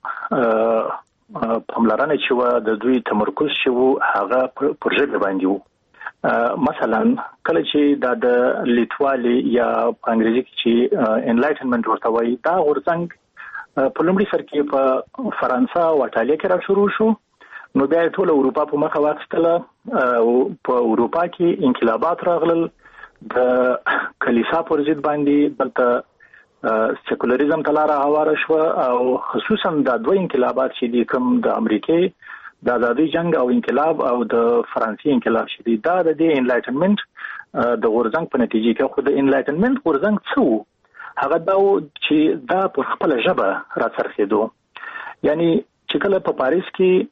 پاملرنه چې و د دوی تمرکز چې و هغه پر ژبه باندې و. مثلا کله چې دا د لیټوالي یا په انګریزي کې چې انلایټنمنت ورته وایي، دا غورځنګ په لومړي سر کې په فرانسه او ایتالیا کې را شروع شو نو بیا ټول اروپا په مخه واخیستله او په اروپا کې انقلابات راغلل د کلیسا پر ضد باندې بلته سیکولریزم ته لاره هواره شو او خصوصا د دوه انقلابات چې دي کوم د امریکای د آزادۍ جنگ او انقلاب او د فرانسې انقلاب چې دي دا د دې انلایټنمنت د غورځنګ په نتیجه کې خو د انلایټنمنت غورځنګ څو هغه دا چې دا په خپل ژبه راڅرخېدو یعنی چې کله په پاریس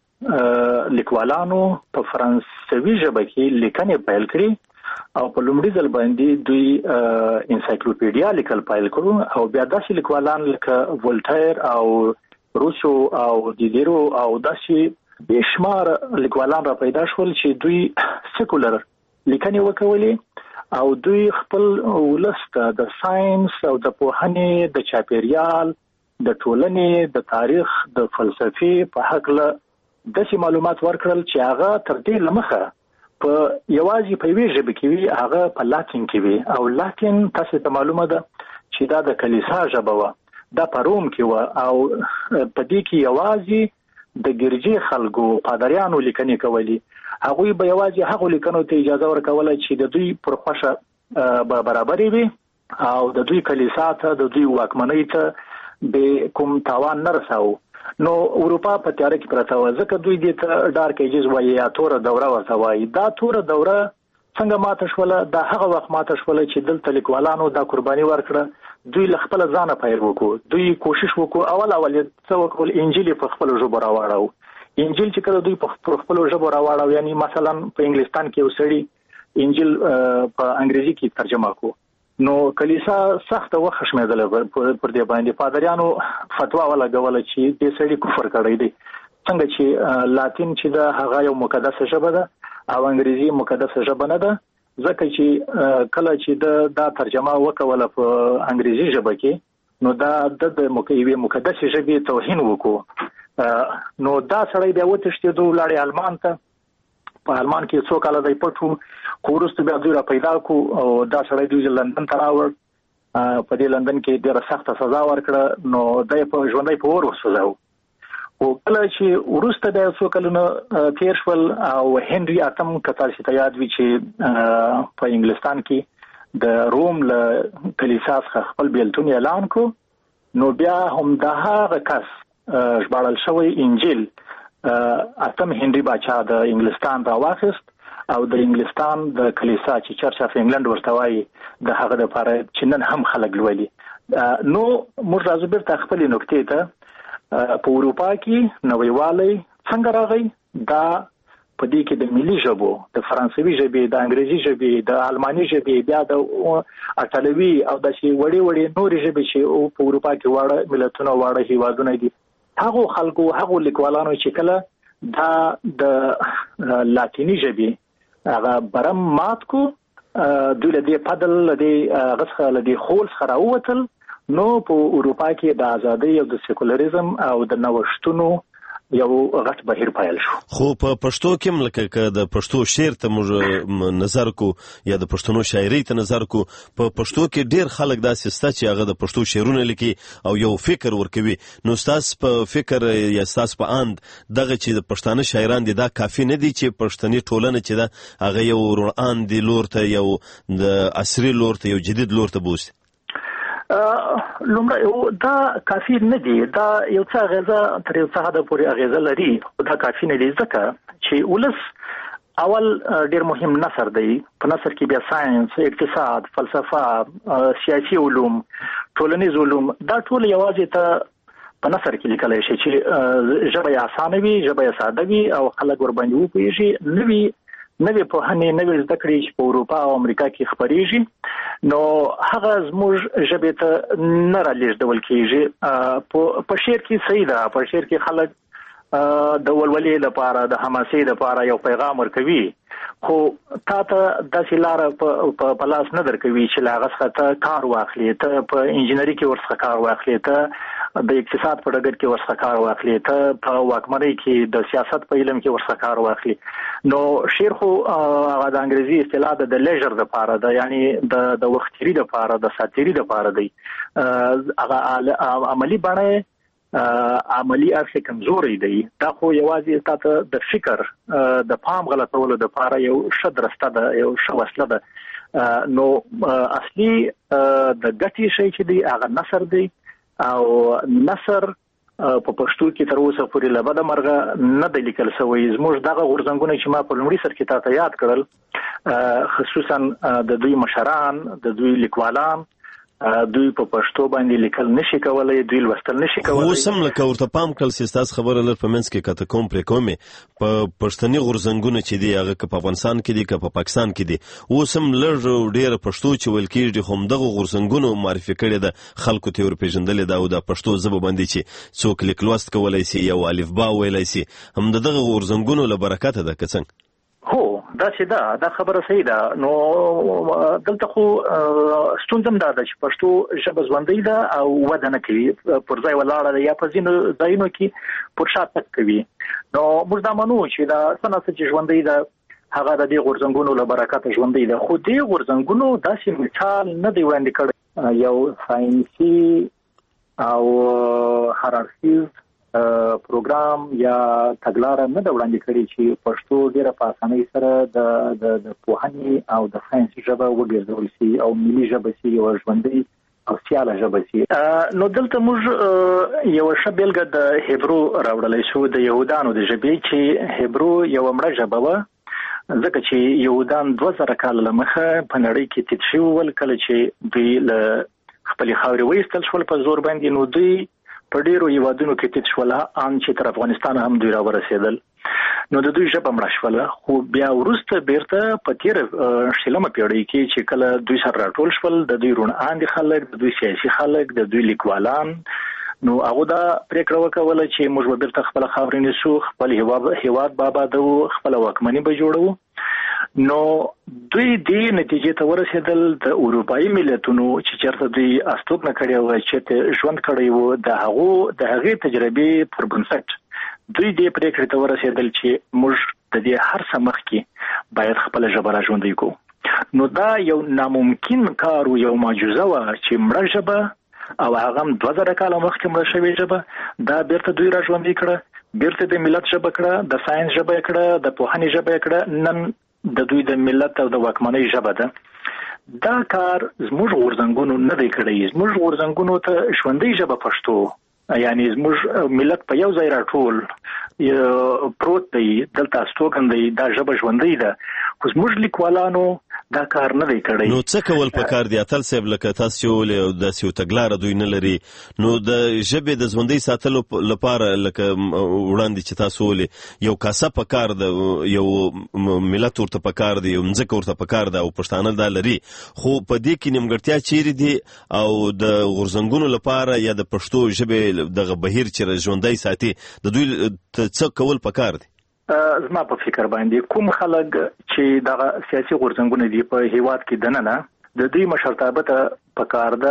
کې لیکوالانو په فرانسوي ژبه کې لیکنې پیل کړې او په لومړي ځل باندې دوی انسایکلوپیډیا لیکل پیل کړو او بیا داسې لیکوالان لکه ولټایر او روسو او دیدرو او داسې بشمار لیکوالان را پیدا شول چې دوی سیکولر لیکنې وکولې او دوی خپل ولست د ساينس او د پوهنې د چاپیریال د ټولنې د تاریخ د فلسفي په حق له داسې معلومات ورکړل چې هغه تر دې لمخه په یوازې په وی ژبه کې وی هغه په لاتین کې وی او لاتین تاسو ته معلومه ده چې دا د کلیسا ژبه و دا په روم کې و او په دې کې یوازې د ګرجي خلکو پادریانو لیکنې کولې هغه به یوازې هغه لیکنو ته اجازه ورکوله چې د دوی پر خوښه به برابرې وي او د دوی کلیسا ته د دوی واکمنۍ ته به کوم تاوان نه رساو نو اروپا په تیار کې پراته و ځکه دوی دې ته ډارک ایجز وایي یا تور دوره ورته وایي دا تور دوره څنګه ماته شوله دا هغه وخت ماته شوله چې دلته لیکوالانو دا قرباني ورکړه دوی له خپل ځانه پیل وکړو دوی کوشش وکړو اول اول څه وکول انجیل په خپل ژبه راوړاو انجیل چې کله دوی په خپل ژبه راوړاو یعنی مثلا په انګلستان کې وسړي انجیل په انګریزي کې ترجمه کو نو کلیسا سخت وخښمېدل پر دې باندې پادریانو فتوا ولګول چې دې سړي کفر کړی دی څنګه چې لاتین چې دا هغه یو مقدسه ژبه ده او انګریزي مقدسه ژبه نه ده ځکه چې کله چې دا ترجمه وکوله په انګریزي ژبه کې نو دا د مکیوي مقدس ژبې توهین وکړو نو دا سړی بیا وتښتېدو لاړې آلمان ته په آلمان کې څو کاله دی پټو کورست بیا دوی را پیدا کو او دا سړی دوی لندن ته راوړ په دې لندن کې ډېره سخته سزا ورکړه نو د په ژوندۍ په اور وسوځاو او کله چې ورسته د څو کلونو تیر شول او هنري اتم کتل چې یاد وی چې په انګلستان کې د روم له کلیسا څخه خپل بیلتون اعلان کو نو بیا هم د هغه کس ژباړل شوی انجیل اتم هنري باچا د انګلستان را واخیست او د انګلستان د کلیسا چې چرچ اف انګلند ورته وایي د هغه لپاره چې نن هم خلک لولي نو موږ راځو بیرته خپل نقطې ته په اروپا کې نوېوالي څنګه راغی دا په دې کې د ملي ژبو د فرانسوي ژبې د انګریزي ژبې د الماني ژبې بیا د اټالوي او د شي وړي وړي نورې ژبې چې په اروپا کې واړه ملتونه واړه هیوادونه دي هغه خلکو هغه لیکوالانو چې کله دا د لاتینی ژبې هغه برم مات کو دوی له دې پدل له دې غسخه له دې خول خراوتل نو په اروپا کې د ازادۍ او د سیکولریزم او د نوښتونو یو غټ بهیر پیل شو خو په پښتو کې ملکه د پښتو شعر ته موږ نظر کو یا د پښتنو شاعري ته نظر کو په پښتو کې ډیر خلک داسې ستا چې هغه د پښتو شعرونه لیکي او یو فکر ورکوي نو تاسو په فکر یا تاسو په اند دغه چې د پښتانه شاعران دي دا کافي نه دي چې پښتني ټولنه چې دا هغه یو روان دي لور ته یو د عصري لور ته یو جدید لور ته بوسي لومړی دا کافي نه دی دا یو څه غزا تر یو څه حد پورې غزا لري دا کافي نه دی ځکه چې ولس اول ډیر مهم نثر دی په نثر کې بیا ساينس اقتصاد فلسفه سیاسي علوم ټولنیز علوم دا ټول یوازې ته په نثر کې لیکل شي چې ژبه اسانه وي ژبه ساده وي او خلک ور باندې وپوهیږي نوي نوې پوهنې نوې زده کړې چې په اروپا او امریکا کې خپرېږي نو هغه زموږ ژبې ته نه رالېږدول کېږي په شعر کې صحیح ده په شعر کې خلک د ولولې لپاره د حماسې لپاره یو پیغام ورکوي خو تا ته داسې لاره په لاس نه درکوي چې له هغه څخه ته کار واخلي ته په انجینري کې ورڅخه کار واخلي ته د اقتصاد په ډګر کې ورڅخه کار واخلي ته په واکمنۍ کې د سیاست په علم کې ورڅخه کار واخلي نو شعر خو هغه د انګریزي اصطلاح د لیژر لپاره ده یعنی د د وخت تیری لپاره د ساتيري لپاره دی هغه عملی بڼه عملی اړخ کمزوري دی. دا خو یوازې تاسو د فکر د فهم غلطولو د لپاره یو ښه درسته ده، یو ښه وسله ده. نو اصلي د ګټي شي چې دی هغه نثر دی او نثر په پښتو کې تر اوسه پورې لبد مرغه نه د لیکل شوی. زموږ دغه غورځنګونه چې ما په لومړي سر کې تاسو یاد کړل، خصوصا د دوی مشران، د دوی لیکوالان، دوی په پښتو باندې لیکل نشي کولای، دوی لوستل نشي کولای. خو سم لکه ورته پام کړل سیستاس خبره لر په منځ کې کته کوم پرې کومه په پښتني غورځنګونه چې دی هغه په افغانستان کې دی که په پاکستان کې دی، او سم لر ډیر پښتو چې ول کېږي هم دغه غورځنګونو معرفي کړي د خلکو ته ور پیژندل دا او د پښتو ژبه باندې چې څوک لیکلوست کولای شي یو الف با ویلای شي، هم دغه غورځنګونو له برکت ده که څنګه؟ هو دا چې دا دا خبره صحیح ده. نو دلته خو ستوندم دا ده چې پښتو ژبه ژوندۍ ده او وده نه کوي، پر ځای ولاړه ده یا په ځینو ځایونو کې پر شا تګ کوي. نو موږ دا منو چې دا څنګه چې ژوندۍ ده هغه د دې غورځنګونو له برکته ژوندۍ ده. خو دې غورځنګونو داسې مثال نه دی وړاندې کړی یو ساينسي او هرارخیز پروګرام یا تګلاره نه دا وړاندې کړی چې پښتو ډیره په اسانۍ سره د د د پوهنې او د ساينس ژبه وګرځول شي او ملي ژبه شي او ژوندۍ او سیاله ژبه شي. نو دلته موږ یو ښه بیلګه د هیبرو راوړلای شو، د یهودانو د ژبې چې هیبرو یو مړه ژبه وه، ځکه چې یهودان دوه زره کاله له مخه په نړۍ کې تېت شوي ول. کله چې دوی له خپلې خاورې وایستل شول په زور باندې، نو دوی په ډیرو هیوادونو کې تېت شول، ان چې تر افغانستان هم دوی راورسېدل. نو د دوی ژبه مړه شوله. خو بیا وروسته بیرته په تېره شلمه پیړۍ کې چې کله دوی سره راټول شول، د دوی روڼاندي خلک، د دوی سیاسي خلک، د دوی لیکوالان، نو هغه دا پریکړه وکوله چې موږ به بیرته خپل خاورې نیسو، خپل هیواد به آبادو، خپل واکمني به جوړو. نو دوی دې نتیجې ته ورسېدل د اروپایي ملتونو چې چېرته دوی استوګنه کړې وه، چې ژوند کړی و، د هغو د هغې تجربې پر بنسټ دوی دې پرېکړې ته ورسېدل چې موږ د دې هر څه مخکې باید خپله ژبه را ژوندۍ کړو. نو دا یو ناممکن کار و، یو معجزه وه چې مړه ژبه او هغه هم دوه زره کاله مخکې مړه شوې ژبه دا بیرته دوی را ژوندۍ کړه، بیرته د ملت ژبه کړه، د ساينس ژبه کړه، د پوهنې ژبه کړه، نن د دوی د ملت او د واکمنۍ ژبه ده. دا کار زموږ غورځنګونو نه دی کړی. زموږ غورځنګونو ته ژوندۍ ژبه پښتو، یعنی زموږ ملت په یو ځای راټول پروت دی، دلته استوګن دی، دا ژبه ژوندۍ ده. خو زموږ لیکوالانو دا کار نه دی کړی. نو څه کول پکار دی اتل صاحب؟ لکه تاسو ولې د سیو تګلاره دوی نه لري، نو د ژبې د ژوندۍ ساتلو لپاره لکه وړاندې چې تاسو ولې یو کاسه پکار ده، یو ملت ورته پکار دی، یو ځکه ورته پکار ده او پښتانه دا لري، خو په دې کې نیمګړتیا چیرې دي او د غورځنګونو لپاره یا د پښتو ژبې دغه بهیر چې ژوندۍ ساتي د دوی څه کول پکار دي؟ زما په فکر باندې کوم خلک چې دغه سیاسي غورځنګونه دي په هیواد کې دننه، د دوی مشرتابه ته پکار ده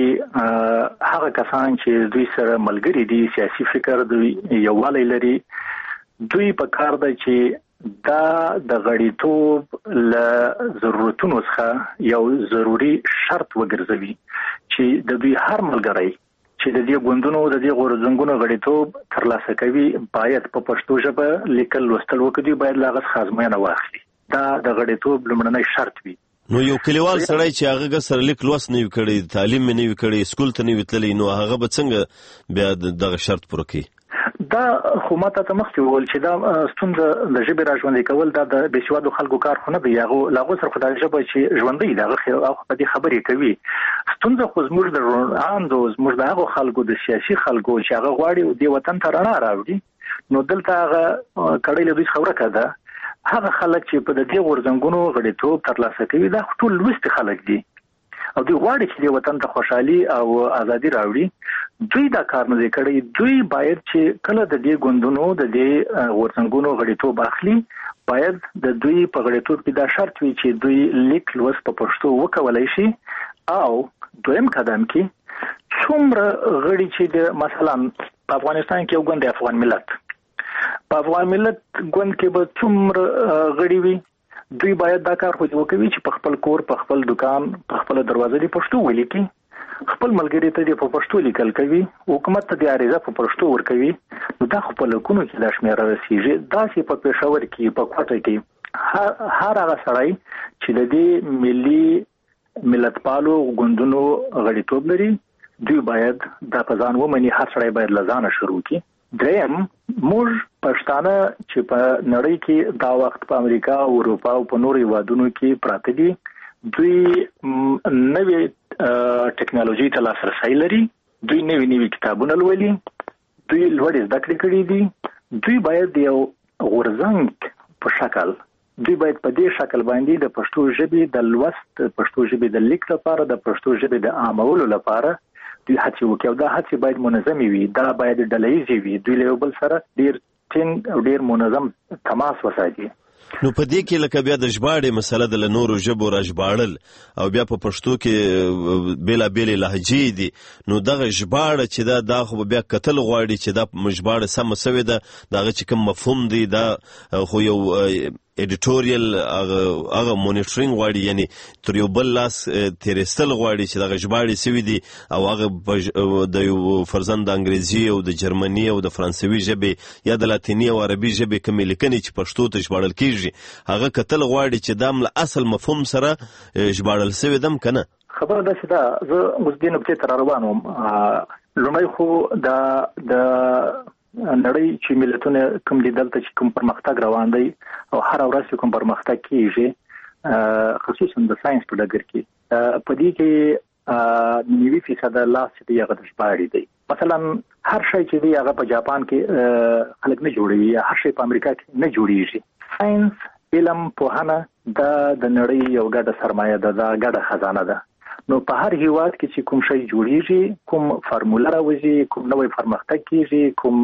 چې هغه کسان چې دوی سره ملګري دي، سیاسي فکر دوی یووالی لري، دوی پکار ده چې دا د غړیتوب له ضرورتونو څخه یو ضروری شرط وګرځوي چې د دوی هر ملګری چې د دې ګوندونو د دې غورځنګونو غړیتوب ترلاسه کوي باید په پښتو ژبه لیکل لوستل وکړي، باید لا غس خازمانه واخلي. دا د غړیتوب لومړنی شرط وي. نو یو کلیوال سړی چې هغه سره لیک لوست نه وي کړی، تعلیم نه وي کړی، سکول ته نه وي تللی، نو هغه به څنګه بیا دغه شرط پوره کوي؟ دا خو ماته ته مخکې وویل چې دا ستونزه د ژبې را ژوندۍ کول دا د بېسوادو خلکو کار خو نه دی. هغو له هغو سره خو دا ژبه چې ژوندۍ ده هغه په دې خبرې کوي. ستونزه خو زموږ د روڼاندو، زموږ د هغو خلکو، د سیاسي خلکو چې هغه غواړي دې وطن ته رڼا راوړي، نو دلته هغه کړۍ له دوی څخه ورکه ده. هغه خلک چې په دې غورځنګونو غړیتوب ترلاسه کوي دا ټول لوستي خلک دي او دوی غواړي چې د وطن ته خوشحالي او ازادي راوړي. دوی دا کار نه دی کړی. دوی باید چې کله د دې ګوندونو د دې غورځنګونو غړیتوب اخلي، باید د دوی په غړیتوب کې دا شرط وي چې دوی لیک لوست په پښتو وکولای شي، او دویم قدم کې څومره غړي چې د مثلا په افغانستان کې یو ګوند افغان ملت، په افغان ملت ګوند کې به څومره غړي وي، دوی باید دا کار خو وکوي چې په خپل کور، په خپل دکان، په خپل دروازه دی پښتو ولیکي خپل ملګری ته د په پښتو لیکل کوي، حکومت ته د عریضه په پښتو ورکوي، نو دا خپل لکونو کې د شمیره رسیږي. دا چې په پېښور کې په کوټه کې هر هغه سړی چې د دې ملي ملتپالو ګوندونو غړیتوب لري، دوی باید دا په ځان ومني، هر سړی باید لزانه شروع کړي. دریم، موږ پښتانه چې په نړۍ کې دا وخت په امریکا او اروپا او په نورو هیوادونو کې پراته دي، دوی نوې ټکنالوژي ته لاسرسی لري، دوی نوې نوې کتابونه لولي، دوی لوړې زده کړې کړې دي. دوی باید یو غورځنګ په شکل دوی باید په دې شکل باندې د پښتو ژبې د لوست، د پښتو ژبې د لیک لپاره، د پښتو ژبې د عامولو لپاره دوی هڅې وکړي، او دا هڅې باید منظمې وي، دا باید ډلهییزې وي، دوی له یو بل سره ډیر ټینګ او ډیر منظم تماس وساتي. نو په دې کې لکه بیا د ژباړې مسله د نورو ژبو را ژباړل او بیا په پښتو کې بیلا بیلې لهجې دي، نو دغه ژباړه چې دا دا خو بیا کتل غواړي چې دا ژباړه سمه سوې ده، دغه چې کوم مفهوم دی دا خو یو ایډیټوریل هغه مونیټرینګ غواړي، یعنی تر یو بل لاس تیرستل غواړي چې دغه ژباړې سوي دي او هغه د یو فرزند د انګریزي او د جرمني او د فرانسوي ژبې یا د لاتیني او عربي ژبې کومې لیکنې چې پښتو ته ژباړل کیږي هغه کتل غواړي چې دا له اصل مفهوم سره ژباړل سوي دم کنه. خبره ده چې دا زه اوس دې نقطې ته روان وم. لومړی خو دا د نړۍ چې ملتونه کوم دي دلته چې کوم پرمختګ روان دی او هر ورځ کوم پرمختګ کیږي، خصوصا د ساينس په ډګر کې، په دې کې نوي فیصد لاس چې هغه د ژباړې دی. مثلا هر شی چې دی هغه په جاپان کې خلک نه جوړوي، هر شی په امریکا کې نه جوړیږي. ساينس، علم، پوهنه دا د نړۍ یو ګډه سرمایه ده، دا ګډه خزانه ده. نو په هر هیواد کې چې کوم شی جوړیږي، کوم فارموله راوځي، کوم نوې پرمختګ کیږي، کوم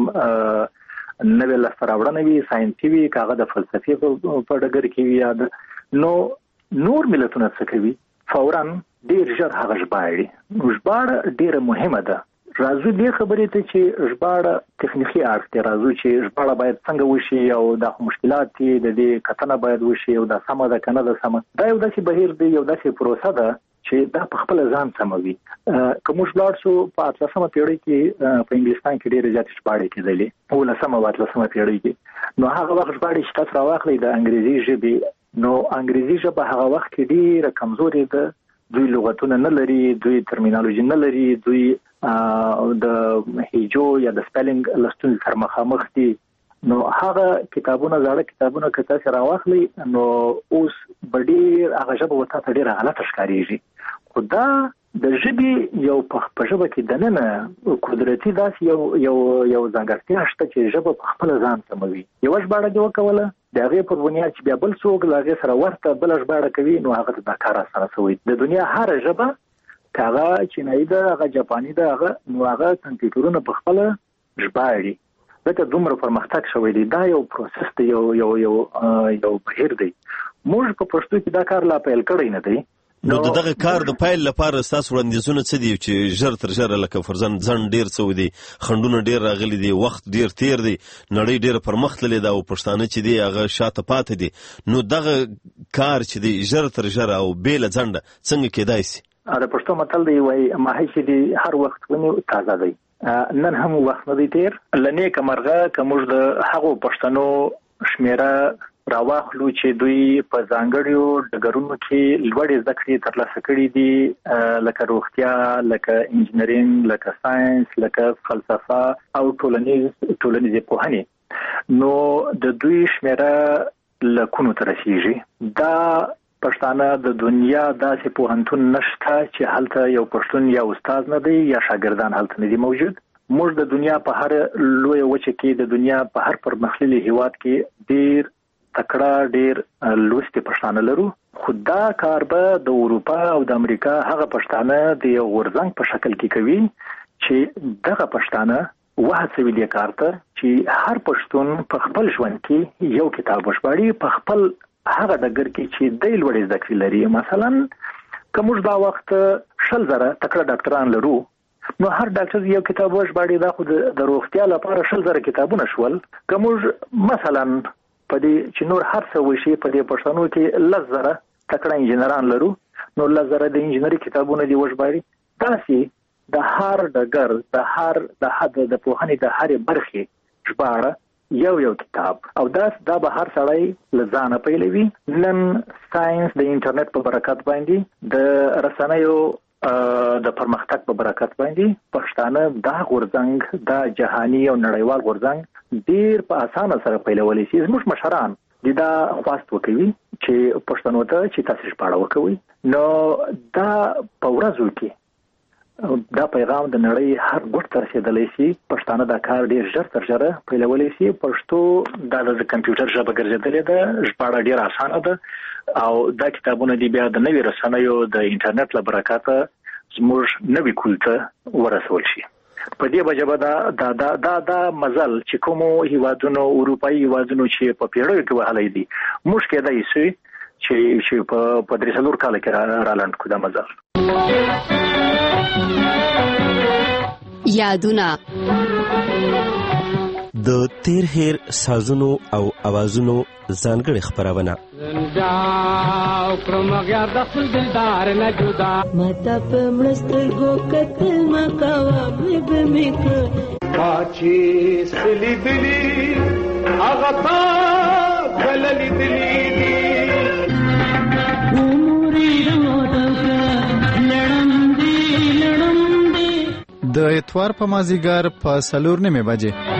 نوې لاسته راوړنه وي، ساينسي وي، کاغه د فلسفي په ډګر کې وي یاد، نو نور ملتونه څه کوي؟ فورا ډیر ژر هغه ژباړي. نو ژباړه ډیره مهمه ده. راځو دې خبرې ته چې ژباړه تخنیکی اړخ ته راځو چې ژباړه باید څنګه وشي او د مشکلات دي د دې کتنه باید وشي او دا سمه ده کنه ده سمه. دا یو داسې بهیر دی، یو داسې پروسه ده چې دا په خپل ځان سموي. کوم ژباړ شو په اتلسمه پیړۍ کې په انګلستان کې ډېر زیات ژباړې کېدلې، او لسمه او اتلسمه پیړۍ کې. نو هغه وخت ژباړې چې تاسو راواخلئ د انګریزي ژبې، نو انګریزي ژبه هغه وخت کې ډېره کمزورې ده، دوی لغتونه نه لري، دوی ترمینالوژي نه لري، دوی د هیجو یا د سپیلینګ لستون سره مخامخ دي. نو هغه کتابونه زاړه کتابونه که تاسو راواخلئ نو اوس به ډېر هغه ژبه ورته ډېره غلطه ښکارېږي. خو دا د ژبې یو په ژبه کې دننه قدرتي داسې یو یو یو ځانګړتیا شته چې ژبه په خپل ځان سموي. یوه ژباړه دې وکوله، د هغې پر بنیاد چې بیا بل څوک له هغې سره ورته بله ژباړه کوي، نو هغه ته دا کار اسانه شوی. د دنیا هره ژبه، که هغه چینایي ده، هغه جاپاني ده، هغه نو هغه کمپیوټرونه په خپله ژباړي. ځکه دومره پرمختګ شوی دی. دا یو پروسس دی، یو یو یو یو بهیر دی. موږ په پښتو کې دا کار لا پیل کړی نه دی. نو دغه کار د پایل لپاره تاسو وړاندیزونه څه دي چې ژر تر ژره لکه فرزند ځن ډیر څه دي، خندونه ډیر راغلي دي، وخت ډیر تیر دی، نړۍ ډیر پرمختللې ده او پښتانه چې دی هغه شاته پاتې دي. نو دغه کار چې دی ژر تر ژره او بیل ځنډه څنګه کېدای شي؟ د پښتو متل دی وایي ماهی چې دی هر وخت ونیو تازه دی. نن هم وخت نه دی تیر. لنیک مرغه که موږ د هغو پښتنو شمیره راواخلو چې دوی په ځانګړیو ډګرونو کې لوړې زده کړې ترلاسه کړي دي، لکه روغتیا، لکه انجینرینګ، لکه ساينس، لکه فلسفه او ټولنیز ټولنیزې پوهنې، نو د دوی شمیره لکونو ته رسیږي. دا پښتانه د دنیا داسې پوهنتون نشته چې هلته یو پښتون یا استاد نه دی یا شاګردان هلته نه دي موجود. موږ د دنیا په هر لوی وچه کې، د دنیا په هر پرمختللي هیواد کې ډیر تکړه ډیر لوستي پښتانه لرو. خو دا کار به د اروپا او د امریکا هغه پښتانه د یو غورځنګ په شکل کې کوي چې دغه پښتانه وهڅوي دې کار ته چې هر پښتون په خپل ژوند کې یو کتاب وژباړي، په خپل هغه ډګر کې چې د لوړې زده کړې لري. مثلا که موږ دا وخت شل زره تکړه ډاکټران لرو، نو هر ډاکټر یو کتاب وژباړي، دا خو د روغتیا لپاره شل زره کتابونه شول. که موږ مثلا په دې چې نور هر څه وشي په دې پښتنو کې لس زره تکړه انجینران لرو، نو لس زره د انجینري کتابونه دی وژباړي. تاسې د هر ډګر د هر د حد د پوهنې د هر برخې ژباړه یو یو کتاب او دا دا به هر سړی لزانه پیلوي. نن ساينس د انټرنیټ په برکت باندې د رسنیو د پرمختګ په برکت باندې پښتانه دا غورځنګ دا جهاني او نړیوال غورځنګ ډیر په اسانه سره پیلولی شي. زموږ مشران دا خواست وکوي چې پښتنو ته چې تاسو ژباړه وکوي. نو دا په ورځو کې دا پیغام د نړۍ هر ګوټ ته رسیدلی شي. پښتانه دا کار ډیر ژر تر ژره پیلولی شي. پښتو د کمپیوټر ژبه ګرځېدلې ده، ژباړه ډیر اسانه ده او دا کتابونه دی بیا د نوي رسنیو د انټرنیټ له برکته زموږ نوي کلتور ورسول شي. په دې بجبه دا دا دا دا, دا مزل چې کومو هیوادونو اروپایي هیوادونو چې په پیړیو کې وهلې دي موږ کېدای شي چې چې په په درې څلور کال کې را لاند کو دا مزل. یادونه د تیر هیر سازونو او اوازونو ځانګړي خبرونه زنجاو کرم غیار د خپل دلدار نه جدا ماته په مړسترګو کتل مکوا به میک پاچی سلی دلی هغه تا کللی دلی عمرې موټه لړم دی لړم دی د اتوار په مازیګر په سلور نیمه بجې